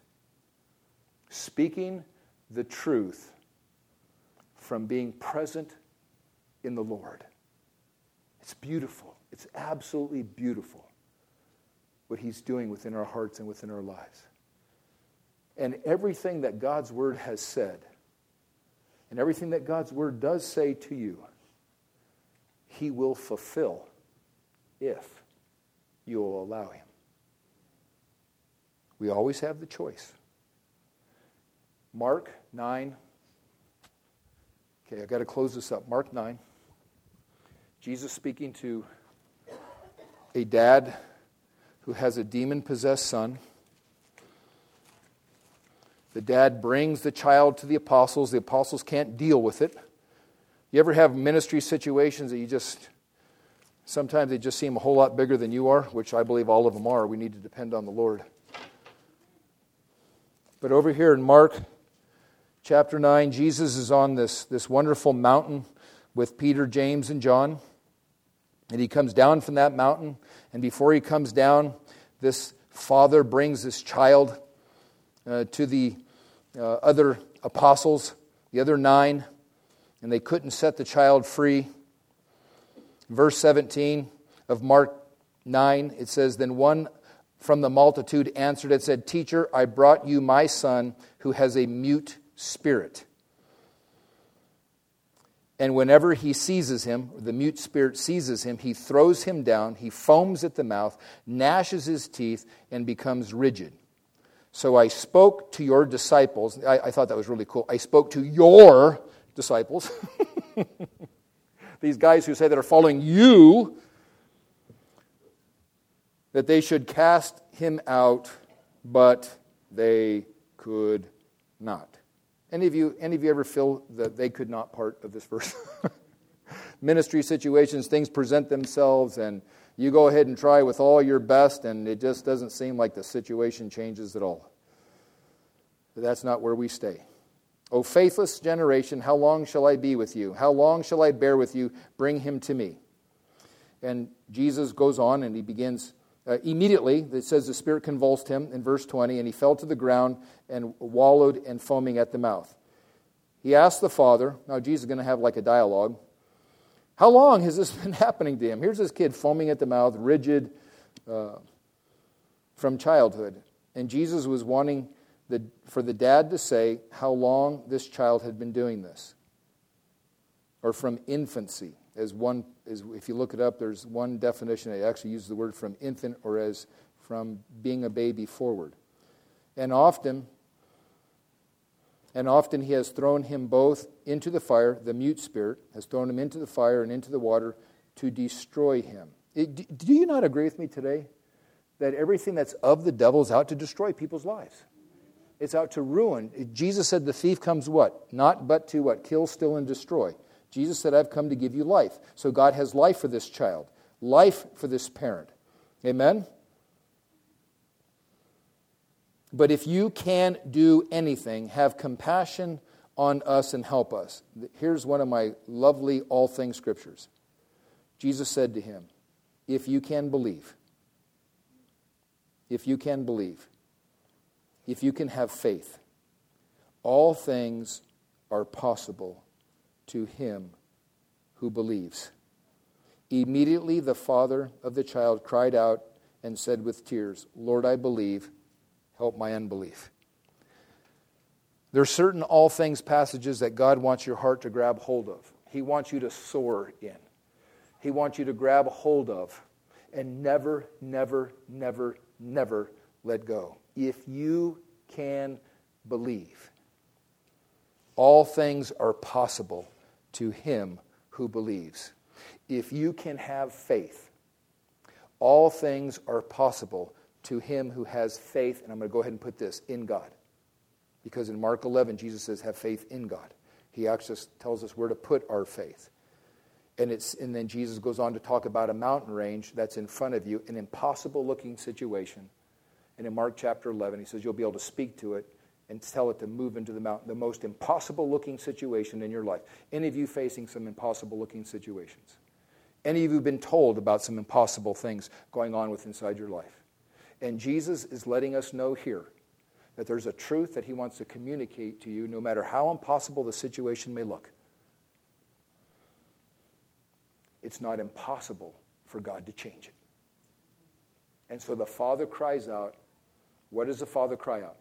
Speaking the truth from being present in the Lord. It's beautiful. It's absolutely beautiful what He's doing within our hearts and within our lives. And everything that God's Word has said, and everything that God's Word does say to you, He will fulfill if you will allow Him. We always have the choice. Mark 9. Okay, I've got to close this up. Mark 9. Jesus speaking to a dad who has a demon-possessed son. The dad brings the child to the apostles. The apostles can't deal with it. You ever have ministry situations that sometimes they just seem a whole lot bigger than you are, which I believe all of them are. We need to depend on the Lord. But over here in Mark chapter 9, Jesus is on this wonderful mountain with Peter, James, and John. And He comes down from that mountain. And before He comes down, this father brings this child to the other apostles, the other 9. And they couldn't set the child free. Verse 17 of Mark 9, it says, Then one from the multitude answered and said, Teacher, I brought you my son who has a mute spirit. And whenever he seizes him, the mute spirit seizes him, he throws him down, he foams at the mouth, gnashes his teeth, and becomes rigid. So I spoke to your disciples. I thought that was really cool. I spoke to your disciples. These guys who say that are following you, that they should cast him out, but they could not. Any of you ever feel that they could not part of this verse? Ministry situations, things present themselves, and you go ahead and try with all your best, and it just doesn't seem like the situation changes at all. But that's not where we stay. O faithless generation, how long shall I be with you? How long shall I bear with you? Bring him to me. And Jesus goes on and he begins, immediately, it says the Spirit convulsed him in verse 20, and he fell to the ground and wallowed and foaming at the mouth. He asked the Father, now Jesus is going to have like a dialogue, how long has this been happening to him? Here's this kid foaming at the mouth, rigid from childhood. And Jesus was wanting for the dad to say how long this child had been doing this. Or from infancy. If you look it up, there's one definition. It actually uses the word from infant or as from being a baby forward. And often he has thrown him both into the fire, the mute spirit, has thrown him into the fire and into the water to destroy him. Do you not agree with me today that everything that's of the devil is out to destroy people's lives? It's out to ruin. Jesus said the thief comes what? Not but to what? Kill, steal, and destroy. Jesus said, I've come to give you life. So God has life for this child, life for this parent. Amen? But if you can do anything, have compassion on us and help us. Here's one of my lovely all things scriptures. Jesus said to him, if you can believe, if you can have faith, all things are possible to him who believes. Immediately the father of the child cried out and said with tears, Lord, I believe, help my unbelief. There are certain all things passages that God wants your heart to grab hold of. He wants you to soar in. He wants you to grab hold of and never, never, never, never let go. If you can believe, all things are possible to him who believes. If you can have faith, all things are possible to him who has faith, and I'm going to go ahead and put this, in God. Because in Mark 11, Jesus says, have faith in God. He actually tells us where to put our faith. And then Jesus goes on to talk about a mountain range that's in front of you, an impossible-looking situation. And in Mark chapter 11, he says you'll be able to speak to it and tell it to move into the mountain, the most impossible-looking situation in your life. Any of you facing some impossible-looking situations? Any of you been told about some impossible things going on inside your life? And Jesus is letting us know here that there's a truth that he wants to communicate to you no matter how impossible the situation may look. It's not impossible for God to change it. And so the Father cries out. What does the Father cry out?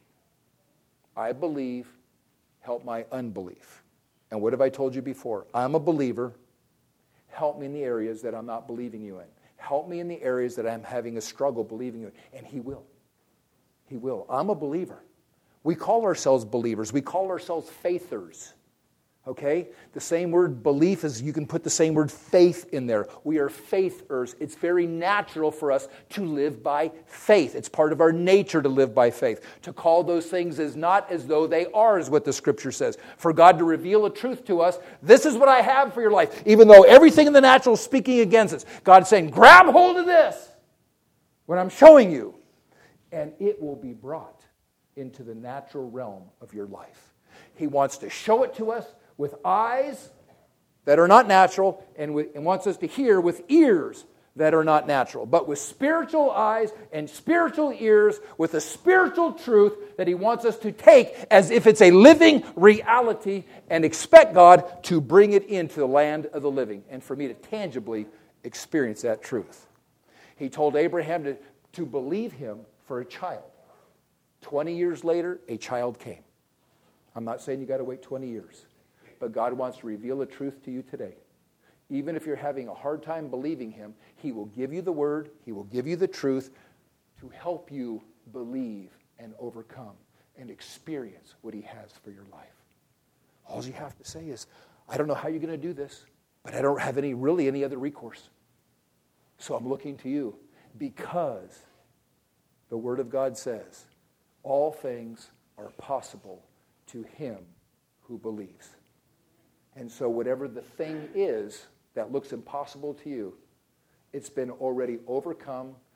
I believe, help my unbelief. And what have I told you before? I'm a believer. Help me in the areas that I'm not believing you in. Help me in the areas that I'm having a struggle believing you in. And he will. He will. I'm a believer. We call ourselves believers. We call ourselves faithers. Okay? The same word belief is, you can put the same word faith in there. We are faithers. It's very natural for us to live by faith. It's part of our nature to live by faith. To call those things as not as though they are is what the Scripture says. For God to reveal a truth to us, this is what I have for your life. Even though everything in the natural is speaking against us. God's saying, grab hold of this, what I'm showing you. And it will be brought into the natural realm of your life. He wants to show it to us with eyes that are not natural, and wants us to hear with ears that are not natural, but with spiritual eyes and spiritual ears, with a spiritual truth that he wants us to take as if it's a living reality, and expect God to bring it into the land of the living, and for me to tangibly experience that truth. He told Abraham to believe him for a child. 20 years later, a child came. I'm not saying you got to wait 20 years. But God wants to reveal a truth to you today. Even if you're having a hard time believing him, he will give you the word, he will give you the truth to help you believe and overcome and experience what he has for your life. All you have to say is, I don't know how you're going to do this, but I don't have any other recourse. So I'm looking to you, because the word of God says, all things are possible to him who believes. And so whatever the thing is that looks impossible to you, it's been already overcome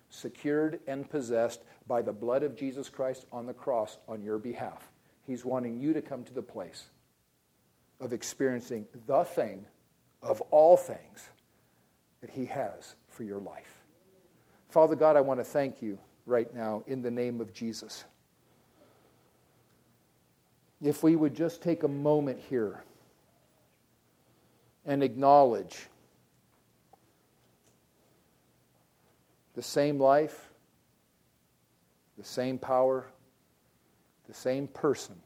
secured and possessed by the blood of Jesus Christ on the cross on your behalf. He's wanting you to come to the place of experiencing the thing of all things that He has for your life. Father God, I want to thank you right now in the name of Jesus. If we would just take a moment here and acknowledge the same life, the same power, the same person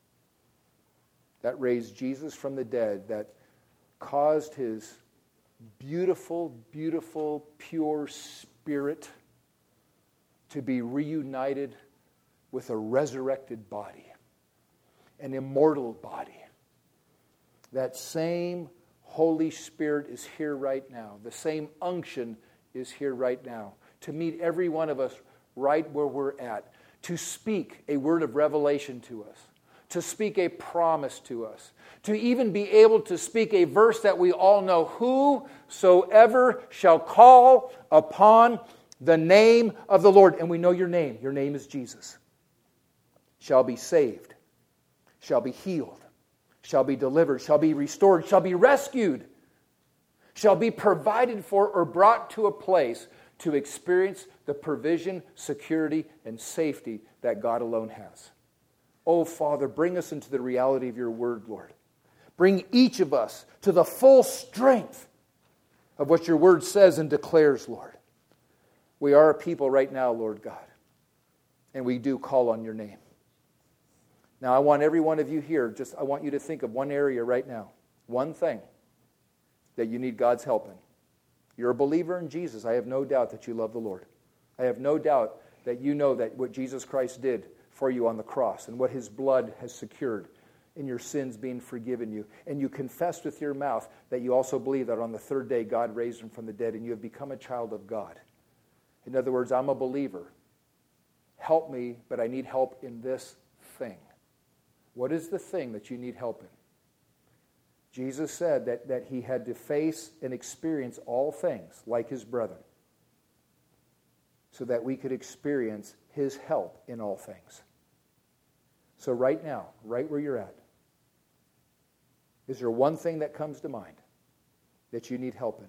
that raised Jesus from the dead, that caused His beautiful, beautiful, pure spirit to be reunited with a resurrected body, an immortal body. That same Holy Spirit is here right now. The same unction is here right now to meet every one of us right where we're at, to speak a word of revelation to us, to speak a promise to us, to even be able to speak a verse that we all know: whosoever shall call upon the name of the Lord, and we know your name is Jesus, shall be saved, shall be healed, shall be delivered, shall be restored, shall be rescued, shall be provided for or brought to a place to experience the provision, security, and safety that God alone has. Oh, Father, bring us into the reality of your word, Lord. Bring each of us to the full strength of what your word says and declares, Lord. We are a people right now, Lord God, and we do call on your name. Now, I want every one of you here, I want you to think of one area right now, one thing that you need God's help in. You're a believer in Jesus. I have no doubt that you love the Lord. I have no doubt that you know that what Jesus Christ did for you on the cross and what His blood has secured in your sins being forgiven you. And you confess with your mouth that you also believe that on the third day God raised Him from the dead and you have become a child of God. In other words, I'm a believer. Help me, but I need help in this thing. What is the thing that you need help in? Jesus said that He had to face and experience all things like His brethren so that we could experience His help in all things. So right now, right where you're at, is there one thing that comes to mind that you need help in?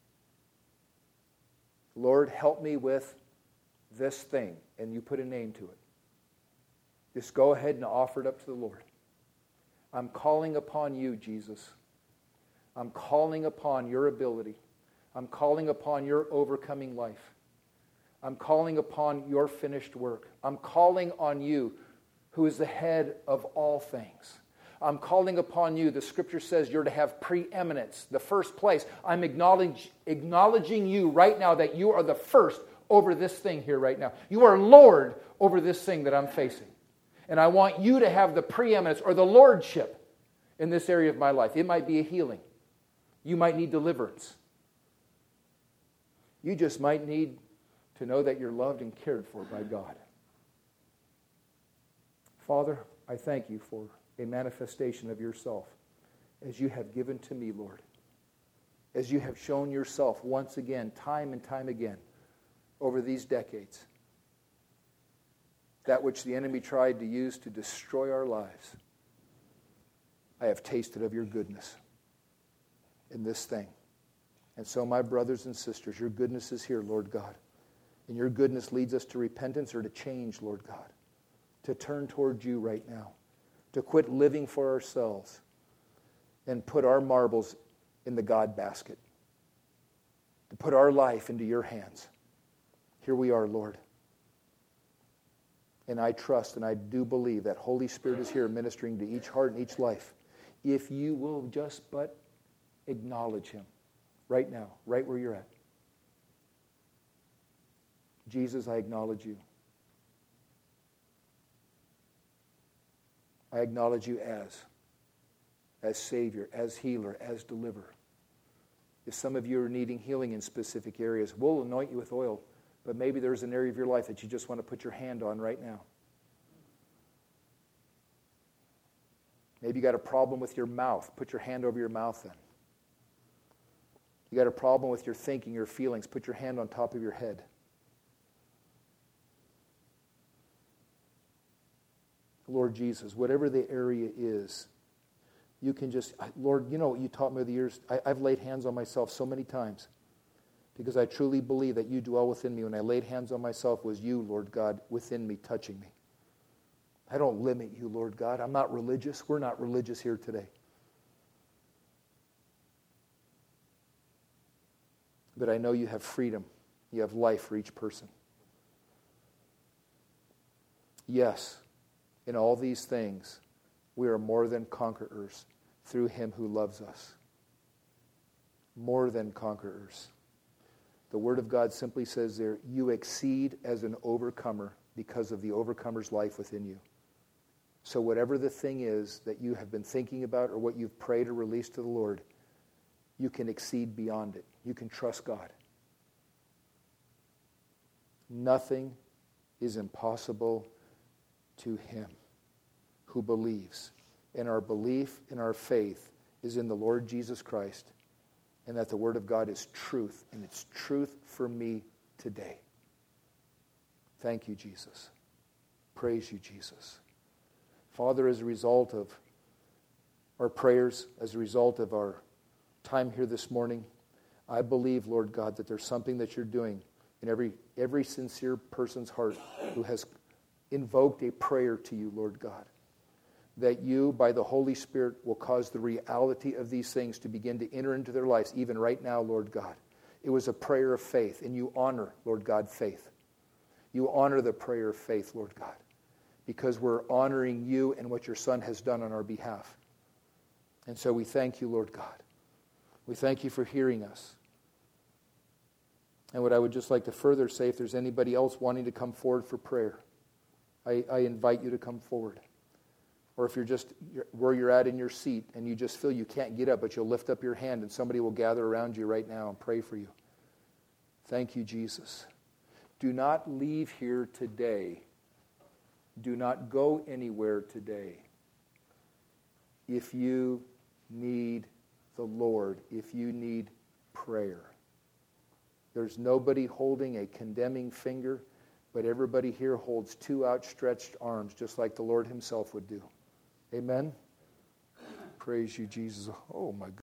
Lord, help me with this thing, and you put a name to it. Just go ahead and offer it up to the Lord. I'm calling upon you, Jesus. I'm calling upon your ability. I'm calling upon your overcoming life. I'm calling upon your finished work. I'm calling on you, who is the head of all things. I'm calling upon you. The Scripture says you're to have preeminence, the first place. I'm acknowledging you right now that you are the first over this thing here right now. You are Lord over this thing that I'm facing. And I want you to have the preeminence or the lordship in this area of my life. It might be a healing. You might need deliverance. You just might need to know that you're loved and cared for by God. Father, I thank you for a manifestation of yourself as you have given to me, Lord. As you have shown yourself once again, time and time again, over these decades. That which the enemy tried to use to destroy our lives. I have tasted of your goodness in this thing. And so, my brothers and sisters, your goodness is here, Lord God. And your goodness leads us to repentance or to change, Lord God. To turn toward you right now. To quit living for ourselves and put our marbles in the God basket. To put our life into your hands. Here we are, Lord. And I trust and I do believe that Holy Spirit is here ministering to each heart and each life. If you will just but acknowledge Him right now, right where you're at. Jesus, I acknowledge you. I acknowledge you as Savior, as healer, as deliverer. If some of you are needing healing in specific areas, we'll anoint you with oil. But maybe there's an area of your life that you just want to put your hand on right now. Maybe you got a problem with your mouth. Put your hand over your mouth then. You got a problem with your thinking, your feelings. Put your hand on top of your head. Lord Jesus, whatever the area is, you can just, Lord, you know what you taught me over the years. I've laid hands on myself so many times because I truly believe that you dwell within me. When I laid hands on myself, was you, Lord God, within me, touching me. I don't limit you, Lord God. I'm not religious. We're not religious here today. But I know you have freedom. You have life for each person. Yes, in all these things, we are more than conquerors through him who loves us. More than conquerors. The Word of God simply says there, you exceed as an overcomer because of the overcomer's life within you. So whatever the thing is that you have been thinking about or what you've prayed or released to the Lord, you can exceed beyond it. You can trust God. Nothing is impossible to him who believes. And our belief and our faith is in the Lord Jesus Christ, and that the Word of God is truth, and it's truth for me today. Thank you, Jesus. Praise you, Jesus. Father, as a result of our prayers, as a result of our time here this morning, I believe, Lord God, that there's something that you're doing in every sincere person's heart who has invoked a prayer to you, Lord God. That you, by the Holy Spirit, will cause the reality of these things to begin to enter into their lives, even right now, Lord God. It was a prayer of faith, and you honor, Lord God, faith. You honor the prayer of faith, Lord God, because we're honoring you and what your Son has done on our behalf. And so we thank you, Lord God. We thank you for hearing us. And what I would just like to further say, if there's anybody else wanting to come forward for prayer, I invite you to come forward. Or if you're just where you're at in your seat and you just feel you can't get up, but you'll lift up your hand and somebody will gather around you right now and pray for you. Thank you, Jesus. Do not leave here today. Do not go anywhere today. If you need the Lord, if you need prayer. There's nobody holding a condemning finger, but everybody here holds two outstretched arms, just like the Lord himself would do. Amen? Praise you, Jesus. Oh, my God.